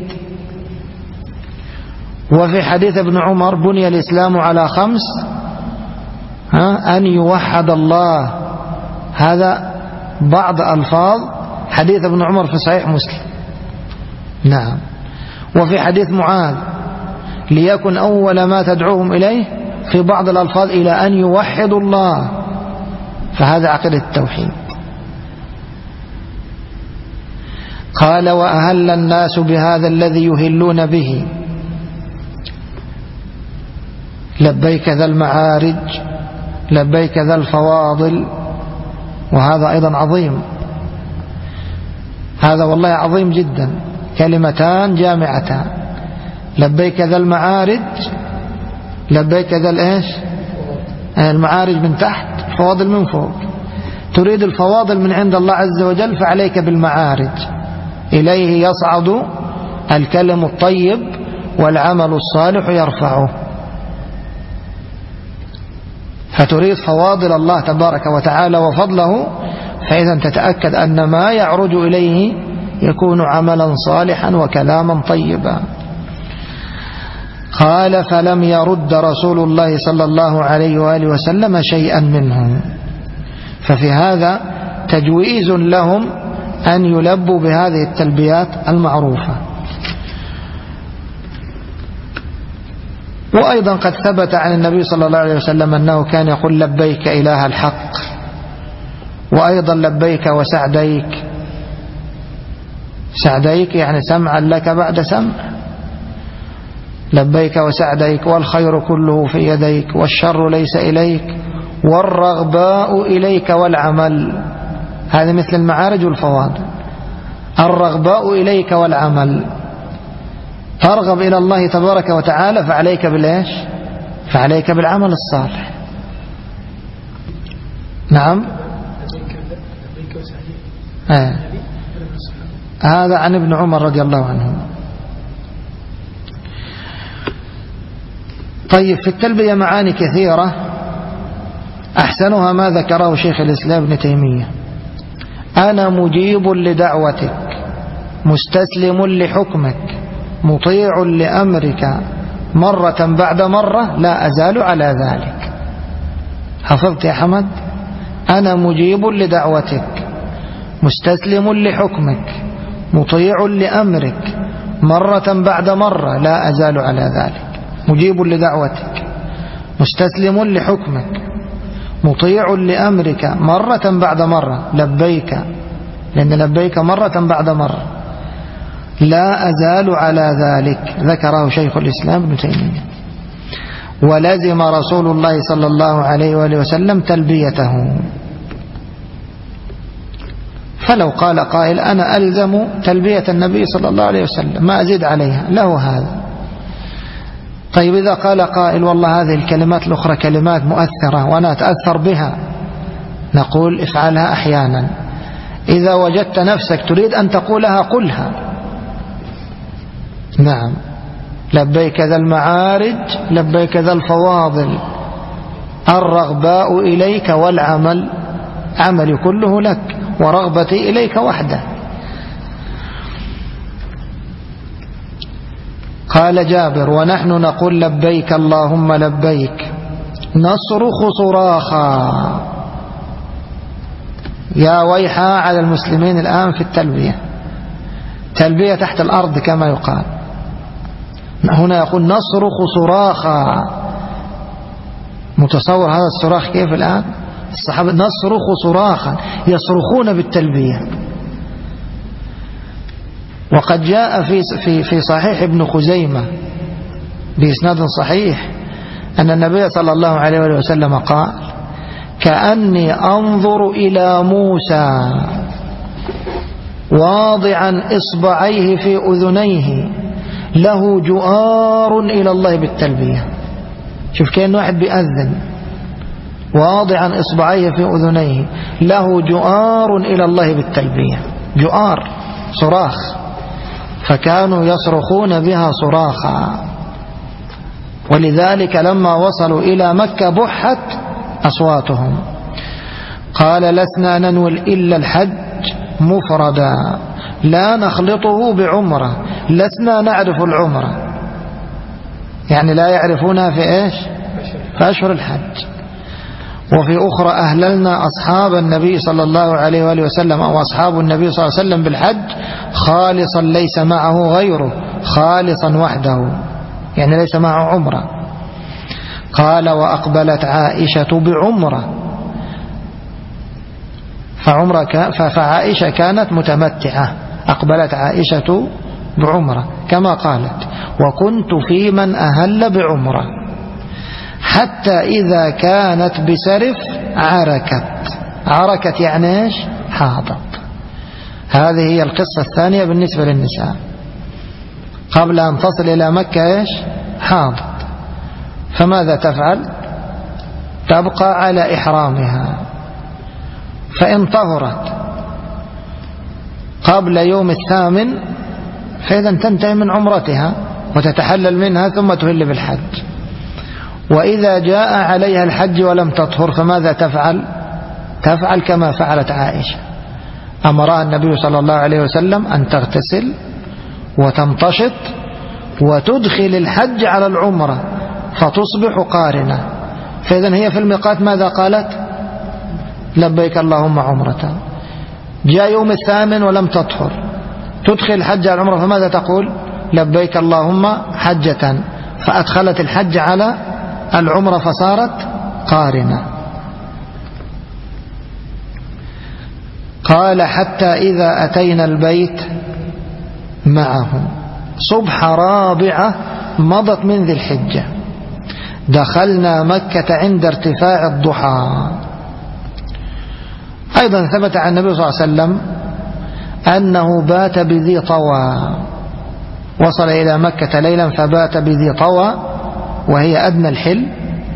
وفي حديث ابن عمر بني الإسلام على خمس، ها أن يوحد الله، هذا بعض ألفاظ حديث ابن عمر في صحيح مسلم. نعم. وفي حديث معاذ ليكن أول ما تدعوهم إليه في بعض الألفاظ إلى أن يوحدوا الله، فهذا عقيدة التوحيد. قال وأهل الناس بهذا الذي يهلون به، لبيك ذا المعارج، لبيك ذا الفواضل، وهذا أيضا عظيم، هذا والله عظيم جدا، كلمتان جامعتان، لبيك ذا المعارج، لبيك ذا الإيش المعارج من تحت، الفواضل من فوق، تريد الفواضل من عند الله عز وجل فعليك بالمعارج، إليه يصعد الكلم الطيب والعمل الصالح يرفعه. فتريد فواضل الله تبارك وتعالى وفضله، فإذا تتأكد أن ما يعرج إليه يكون عملا صالحا وكلاما طيبا. قال فلم يرد رسول الله صلى الله عليه وآله وسلم شيئا منه. ففي هذا تجويز لهم أن يلبوا بهذه التلبيات المعروفة. وأيضا قد ثبت عن النبي صلى الله عليه وسلم أنه كان يقول لبيك إله الحق، وأيضا لبيك وسعديك، سعديك يعني سمعا لك بعد سمع، لبيك وسعديك، والخير كله في يديك والشر ليس إليك والرغباء إليك والعمل، هذا مثل المعارج والفواضل، الرغباء إليك والعمل، ترغب إلى الله تبارك وتعالى فعليك بالإيش؟ فعليك بالعمل الصالح. نعم. آه. هذا عن ابن عمر رضي الله عنه. طيب في التلبية معاني كثيرة، أحسنها ما ذكره شيخ الإسلام ابن تيمية: أنا مجيب لدعوتك مستسلم لحكمك مطيع لأمرك مرة بعد مرة لا أزال على ذلك. حفظت يا حمد؟ أنا مجيب لدعوتك مستسلم لحكمك مطيع لأمرك مرة بعد مرة لا أزال على ذلك. مجيب لدعوتك مستسلم لحكمك مطيع لأمرك مرة بعد مرة، لبيك، لأن لبيك مرة بعد مرة، لا أزال على ذلك. ذكره شيخ الإسلام ابن تيمية. ولزم رسول الله صلى الله عليه وآله وسلم تلبيته. فلو قال قائل أنا ألزم تلبية النبي صلى الله عليه وسلم ما أزيد عليها، له هذا. طيب إذا قال قائل والله هذه الكلمات الأخرى كلمات مؤثرة وأنا أتأثر بها، نقول افعلها أحيانا، إذا وجدت نفسك تريد أن تقولها قلها. نعم. لبيك ذا المعارج، لبيك ذا الفواضل، الرغباء إليك والعمل، عملي كله لك ورغبتي إليك وحده. قال جابر: ونحن نقول لبيك اللهم لبيك نصرخ صراخا. يا ويحا على المسلمين الآن في التلبية، تلبية تحت الأرض كما يقال، هنا يقول نصرخ صراخا. متصور هذا الصراخ كيف الآن؟ الصحابة نصرخ صراخا، يصرخون بالتلبية. وقد جاء في في في صحيح ابن خزيمة بإسناد صحيح أن النبي صلى الله عليه وسلم قال: كأني أنظر إلى موسى واضعا إصبعيه في أذنيه له جؤار إلى الله بالتلبية. شوف كأن واحد بيأذن واضعا إصبعيه في أذنيه له جؤار إلى الله بالتلبية. جؤار صراخ، فكانوا يصرخون بها صراخا، ولذلك لما وصلوا إلى مكة بحت أصواتهم. قال: لسنا ننوي إلا الحج مفردا لا نخلطه بعمرة. لسنا نعرف العمرة، يعني لا يعرفونها في إيش؟ في أشهر الحج. وفي أخرى: أهللنا أصحاب النبي صلى الله عليه وآله وسلم أو أصحاب النبي صلى الله عليه وسلم بالحج خالصا ليس معه غيره، خالصا وحده، يعني ليس معه عمرة. قال: وأقبلت عائشة بعمرة، فعمرة ك... فعائشة كانت متمتعة، أقبلت عائشة بعمرة كما قالت: وكنت في من أهل بعمرة حتى إذا كانت بسرف عركت. عركت يعني إيش؟ حاضت. هذه هي القصة الثانية بالنسبة للنساء. قبل أن تصل إلى مكة إيش؟ حاضت. فماذا تفعل؟ تبقى على إحرامها، فإن طهرت قبل يوم الثامن فإذا تنتهي من عمرتها وتتحلل منها ثم تهل بالحج. وإذا جاء عليها الحج ولم تطهر فماذا تفعل؟ تفعل كما فعلت عائشة. أمرها النبي صلى الله عليه وسلم أن تغتسل وتمتشط وتدخل الحج على العمرة فتصبح قارنة. فإذا هي في الميقات ماذا قالت؟ لبيك اللهم عمرة. جاء يوم الثامن ولم تطهر، تدخل الحج على العمرة فماذا تقول؟ لبيك اللهم حجة، فأدخلت الحج على العمرة فصارت قارنة. قال: حتى إذا أتينا البيت معهم صبح رابعة مضت من ذي الحجة دخلنا مكة عند ارتفاع الضحى. أيضا ثبت عن النبي صلى الله عليه وسلم أنه بات بذي طوى، وصل إلى مكة ليلا فبات بذي طوى وهي أدنى الحل،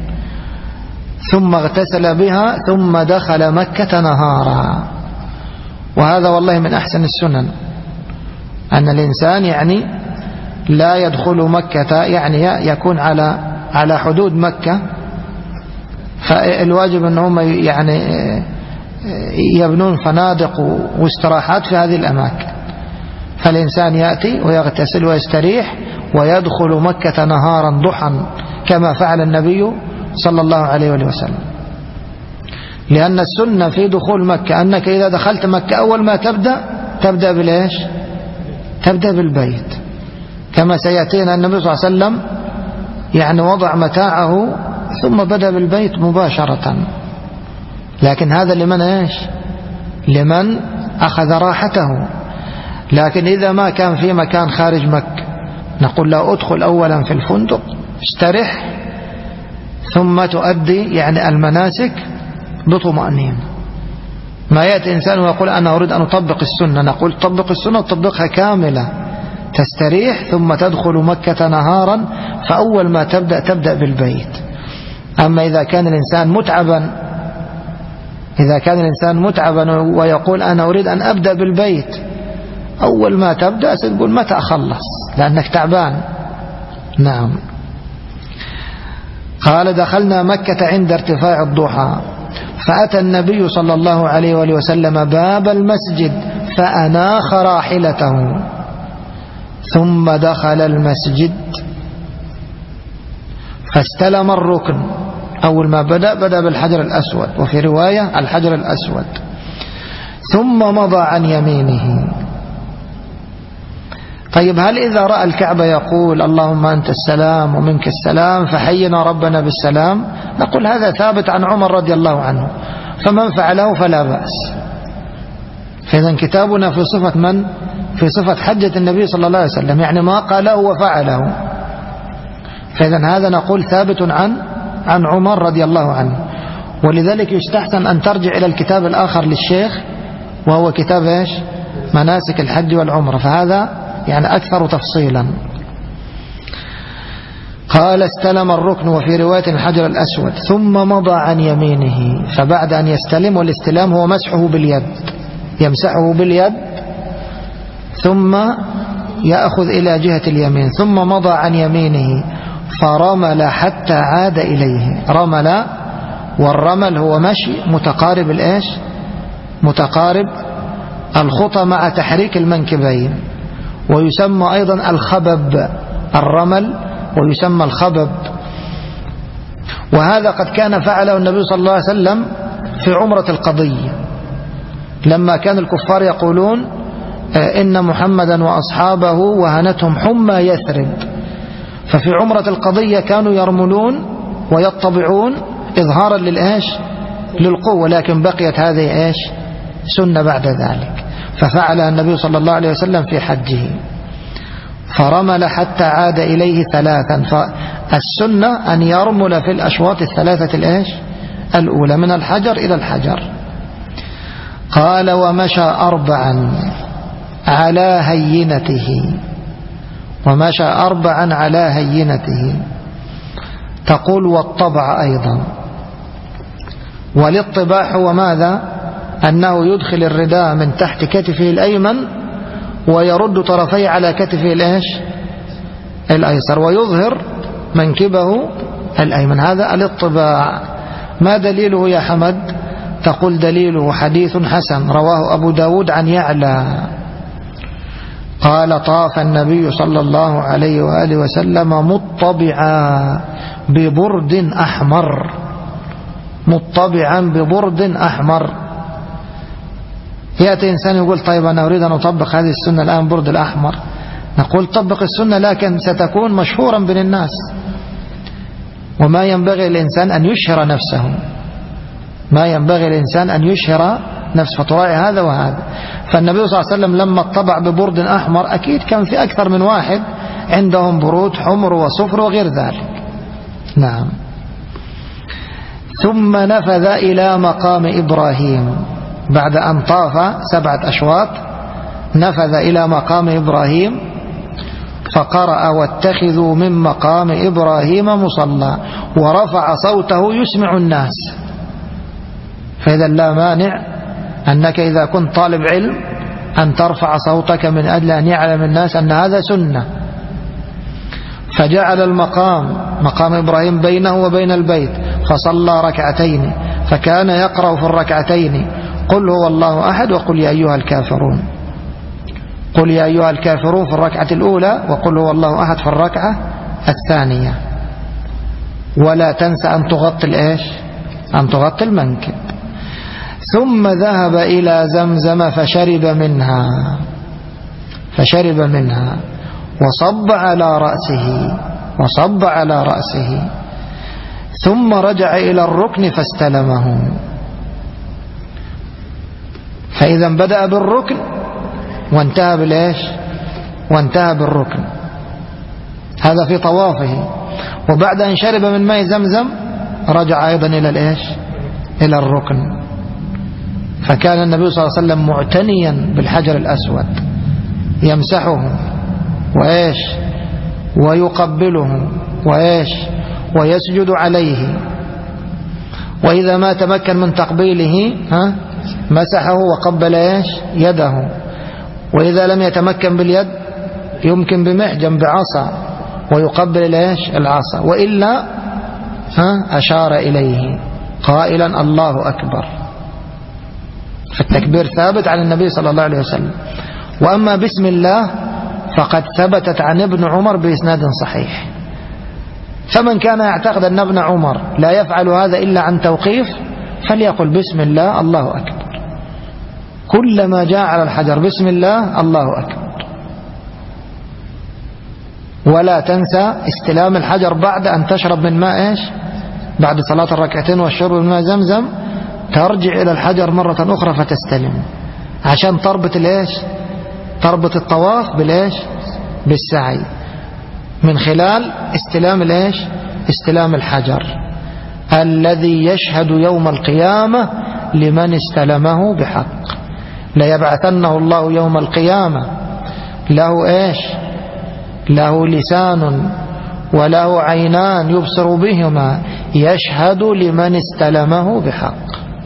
ثم اغتسل بها ثم دخل مكة نهارا. وهذا والله من أحسن السنن، أن الإنسان يعني لا يدخل مكة، يعني يكون على على حدود مكة، فالواجب أنهم يعني يبنون فنادق واستراحات في هذه الأماكن. فالإنسان يأتي ويغتسل ويستريح ويدخل مكة نهارا ضحا كما فعل النبي صلى الله عليه وسلم. لأن السنة في دخول مكة أنك إذا دخلت مكة أول ما تبدأ تبدأ بالإيش؟ تبدأ بالبيت، كما سيأتينا النبي صلى الله عليه وسلم يعني وضع متاعه ثم بدأ بالبيت مباشرة. لكن هذا لمن إيش؟ لمن أخذ راحته. لكن إذا ما كان في مكان خارج مكة نقول له أدخل أولا في الفندق استرح ثم تؤدي يعني المناسك بطمأنينة. ما يأتي إنسان ويقول أنا أريد أن أطبق السنة، نقول طبق السنة وطبقها كاملة، تستريح ثم تدخل مكة نهارا، فأول ما تبدأ تبدأ بالبيت. أما إذا كان الإنسان متعبا إذا كان الإنسان متعبا ويقول أنا أريد أن أبدأ بالبيت، أول ما تبدأ تقول متى أخلص لأنك تعبان. نعم. قال: دخلنا مكة عند ارتفاع الضحى فأتى النبي صلى الله عليه وآله وسلم باب المسجد فأناخ راحلته ثم دخل المسجد فاستلم الركن. أول ما بدأ بدأ بالحجر الأسود، وفي رواية الحجر الأسود، ثم مضى عن يمينه. طيب هل إذا رأى الكعبة يقول اللهم أنت السلام ومنك السلام فحينا ربنا بالسلام؟ نقول هذا ثابت عن عمر رضي الله عنه، فمن فعله فلا بأس. فإذا كتابنا في صفة من؟ في صفة حجة النبي صلى الله عليه وسلم، يعني ما قاله وفعله. فإذا هذا نقول ثابت عن عن عمر رضي الله عنه. ولذلك يستحسن أن ترجع إلى الكتاب الآخر للشيخ وهو كتاب إيش؟ مناسك الحج والعمرة، فهذا يعني أكثر تفصيلا. قال استلم الركن، وفي رواية الحجر الأسود، ثم مضى عن يمينه. فبعد أن يستلم، والاستلام هو مسحه باليد، يمسحه باليد ثم يأخذ إلى جهة اليمين، ثم مضى عن يمينه فرمل حتى عاد إليه. رمل، والرمل هو مشي متقارب الإيش؟ متقارب الخطى مع تحريك المنكبين، ويسمى أيضا الخبب، الرمل ويسمى الخبب. وهذا قد كان فعله النبي صلى الله عليه وسلم في عمرة القضية، لما كان الكفار يقولون إن محمدا وأصحابه وهنتهم حمى يثرب، ففي عمرة القضية كانوا يرملون ويطبعون إظهارا للإيش؟ للقوة، لكن بقيت هذه إيش؟ سنة بعد ذلك، ففعلها النبي صلى الله عليه وسلم في حجه. فرمل حتى عاد إليه ثلاثا، فالسنة أن يرمل في الأشواط الثلاثة الإيش؟ الأولى من الحجر إلى الحجر. قال ومشى أربعا على هينته، ومشى أربعا على هينته. تقول والطبع أيضا. والاطباع هو ماذا؟ أنه يدخل الرداء من تحت كتفه الأيمن ويرد طرفيه على كتفه الإيش؟ الأيسر، ويظهر منكبه الأيمن. هذا الاطباع. ما دليله يا حمد؟ تقول دليله حديث حسن رواه أبو داود عن يعلى قال طاف النبي صلى الله عليه وآله وسلم مطبعا ببرد أحمر، مطبعا ببرد أحمر. يأتي إنسان يقول طيب أنا أريد أن أطبق هذه السنة الآن برد الأحمر. نقول طبق السنة، لكن ستكون مشهورا بين الناس، وما ينبغي الإنسان أن يشهر نفسه، ما ينبغي الإنسان أن يشهر نفسه، فتراعي هذا وهذا. فالنبي صلى الله عليه وسلم لما اطبع ببرد أحمر أكيد كان في أكثر من واحد عندهم برود حمر وصفر وغير ذلك. نعم. ثم نفذ إلى مقام إبراهيم، بعد أن طاف سبعة أشواط نفذ إلى مقام إبراهيم فقرأ واتخذوا من مقام إبراهيم مصلى، ورفع صوته يسمع الناس. فإذا لا مانع أنك إذا كنت طالب علم أن ترفع صوتك من أجل أن يعلم الناس أن هذا سنة. فجعل المقام مقام إبراهيم بينه وبين البيت، فصلى ركعتين، فكان يقرأ في الركعتين قل هو الله أحد وقل يا أيها الكافرون، قل يا أيها الكافرون في الركعة الأولى، وقل هو الله أحد في الركعة الثانية. ولا تنسى أن تغطي الإيش؟ أن تغطي المنكب. ثم ذهب إلى زمزم فشرب منها، فشرب منها وصب على رأسه، وصب على رأسه. ثم رجع إلى الركن فاستلمه. فإذا بدأ بالركن وانتهى بالإيش؟ وانتهى بالركن. هذا في طوافه. وبعد أن شرب من ماء زمزم رجع أيضا إلى الإيش؟ إلى الركن. فكان النبي صلى الله عليه وسلم معتنيا بالحجر الأسود، يمسحه وإيش؟ ويقبله وإيش؟ ويسجد عليه. وإذا ما تمكن من تقبيله ها مسحه وقبل إيش؟ يده. وإذا لم يتمكن باليد يمكن بمحجم بعصا ويقبل الإيش؟ العصا، وإلا ها أشار إليه قائلا الله أكبر. فالتكبير ثابت عن النبي صلى الله عليه وسلم. وأما بسم الله فقد ثبتت عن ابن عمر بإسناد صحيح. فمن كان يعتقد أن ابن عمر لا يفعل هذا إلا عن توقيف فليقل بسم الله الله أكبر. كلما جاء على الحجر بسم الله الله أكبر. ولا تنسى استلام الحجر بعد أن تشرب من ماء إيش؟ بعد صلاة الركعتين والشرب من ماء زمزم ترجع إلى الحجر مرة أخرى فتستلم، عشان تربط الإيش؟ تربط الطواف بالإيش؟ بالسعي، من خلال استلام الإيش؟ استلام الحجر. الذي يشهد يوم القيامة لمن استلمه بحق. ليبعثنه الله يوم القيامة له إيش؟ له لسان وله عينان يبصر بهما يشهد لمن استلمه بحق.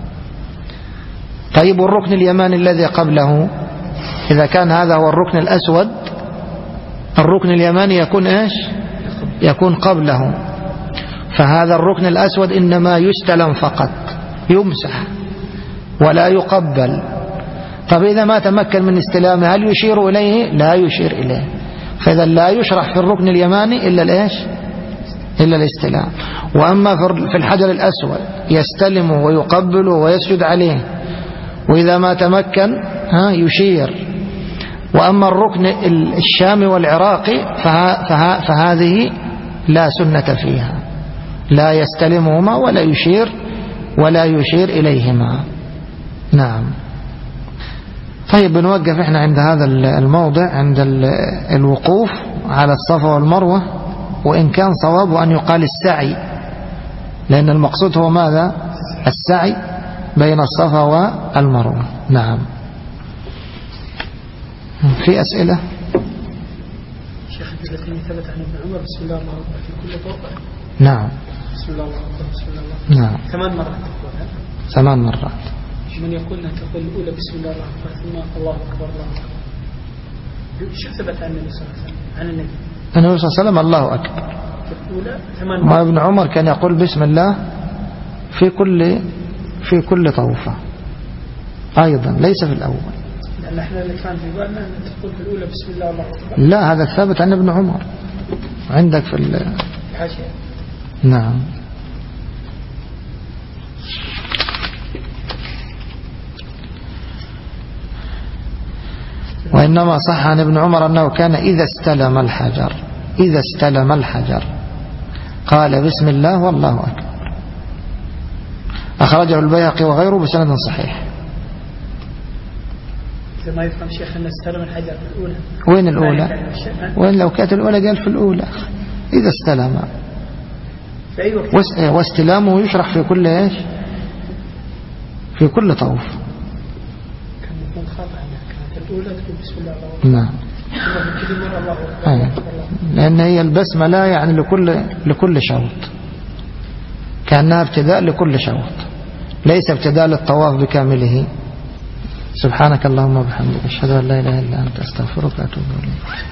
طيب الركن اليماني الذي قبله، إذا كان هذا هو الركن الأسود، الركن اليماني يكون إيش؟ يكون قبله. فهذا الركن الأسود إنما يستلم فقط، يمسح ولا يقبل. طب إذا ما تمكن من استلامه هل يشير إليه؟ لا يشير إليه. فإذا لا يشرح في الركن اليماني إلا الإيش؟ إلا الاستلام. وأما في الحجر الأسود يستلمه ويقبله ويسجد عليه، وإذا ما تمكن ها يشير. وأما الركن الشامي والعراقي فها فها فهذه لا سنة فيها، لا يستلمهما ولا يشير ولا يشير إليهما. نعم. طيب بنوقف احنا عند هذا الموضع، عند الوقوف على الصفا والمروة، وإن كان صواب أن يقال السعي، لأن المقصود هو ماذا؟ السعي بين الصفا والمروة. نعم. في أسئلة؟ شيخ الذي ثبت عن ابن عمر بسم الله الرحمن الرحيم في كل طوفة. نعم. بسم الله الرحمن الرحيم. بسم الله. نعم. ثمان مرات. ثمان مرات. من يقول أن تقول الأولى بسم الله الرحمن الرحيم ثم الله أكبر الله أكبر. شو ثبت عن النبي صلى الله عليه وسلم؟ عن النبي. النبي صلى الله عليه وسلم الله أكبر. الأولى ثمان مرات. ما ابن عمر كان يقول بسم الله في كل في كل طوفة أيضا، ليس في الأول. لأن احنا اللي كان في بالنا أن تقول في الأولى بسم الله الله أكبر. لا، هذا ثابت عن ابن عمر عندك في الحاشية. نعم. وإنما صح عن ابن عمر أنه كان إذا استلم الحجر إذا استلم الحجر قال بسم الله والله أكبر. أخرجه البيهقي وغيره بسند صحيح. ما يفهم شيخ أن استلم الحجر في الأولى. وين الأولى؟ وين لو كانت الأولى قال في الأولى إذا استلم. في أي وقت؟ واستلامه يشرح في كل إيش؟ في كل طوف. كان يكون خطأ كانت الأولى تقول بسم الله الله. نعم. أيه. لأن هي البسملة يعني لكل لكل شوط، كأنها ابتداء لكل شوط، ليس ابتداء للطواف بكامله. سبحانك اللهم وبحمدك أشهد أن لا إله إلا أنت أستغفرك وأتوب إليك.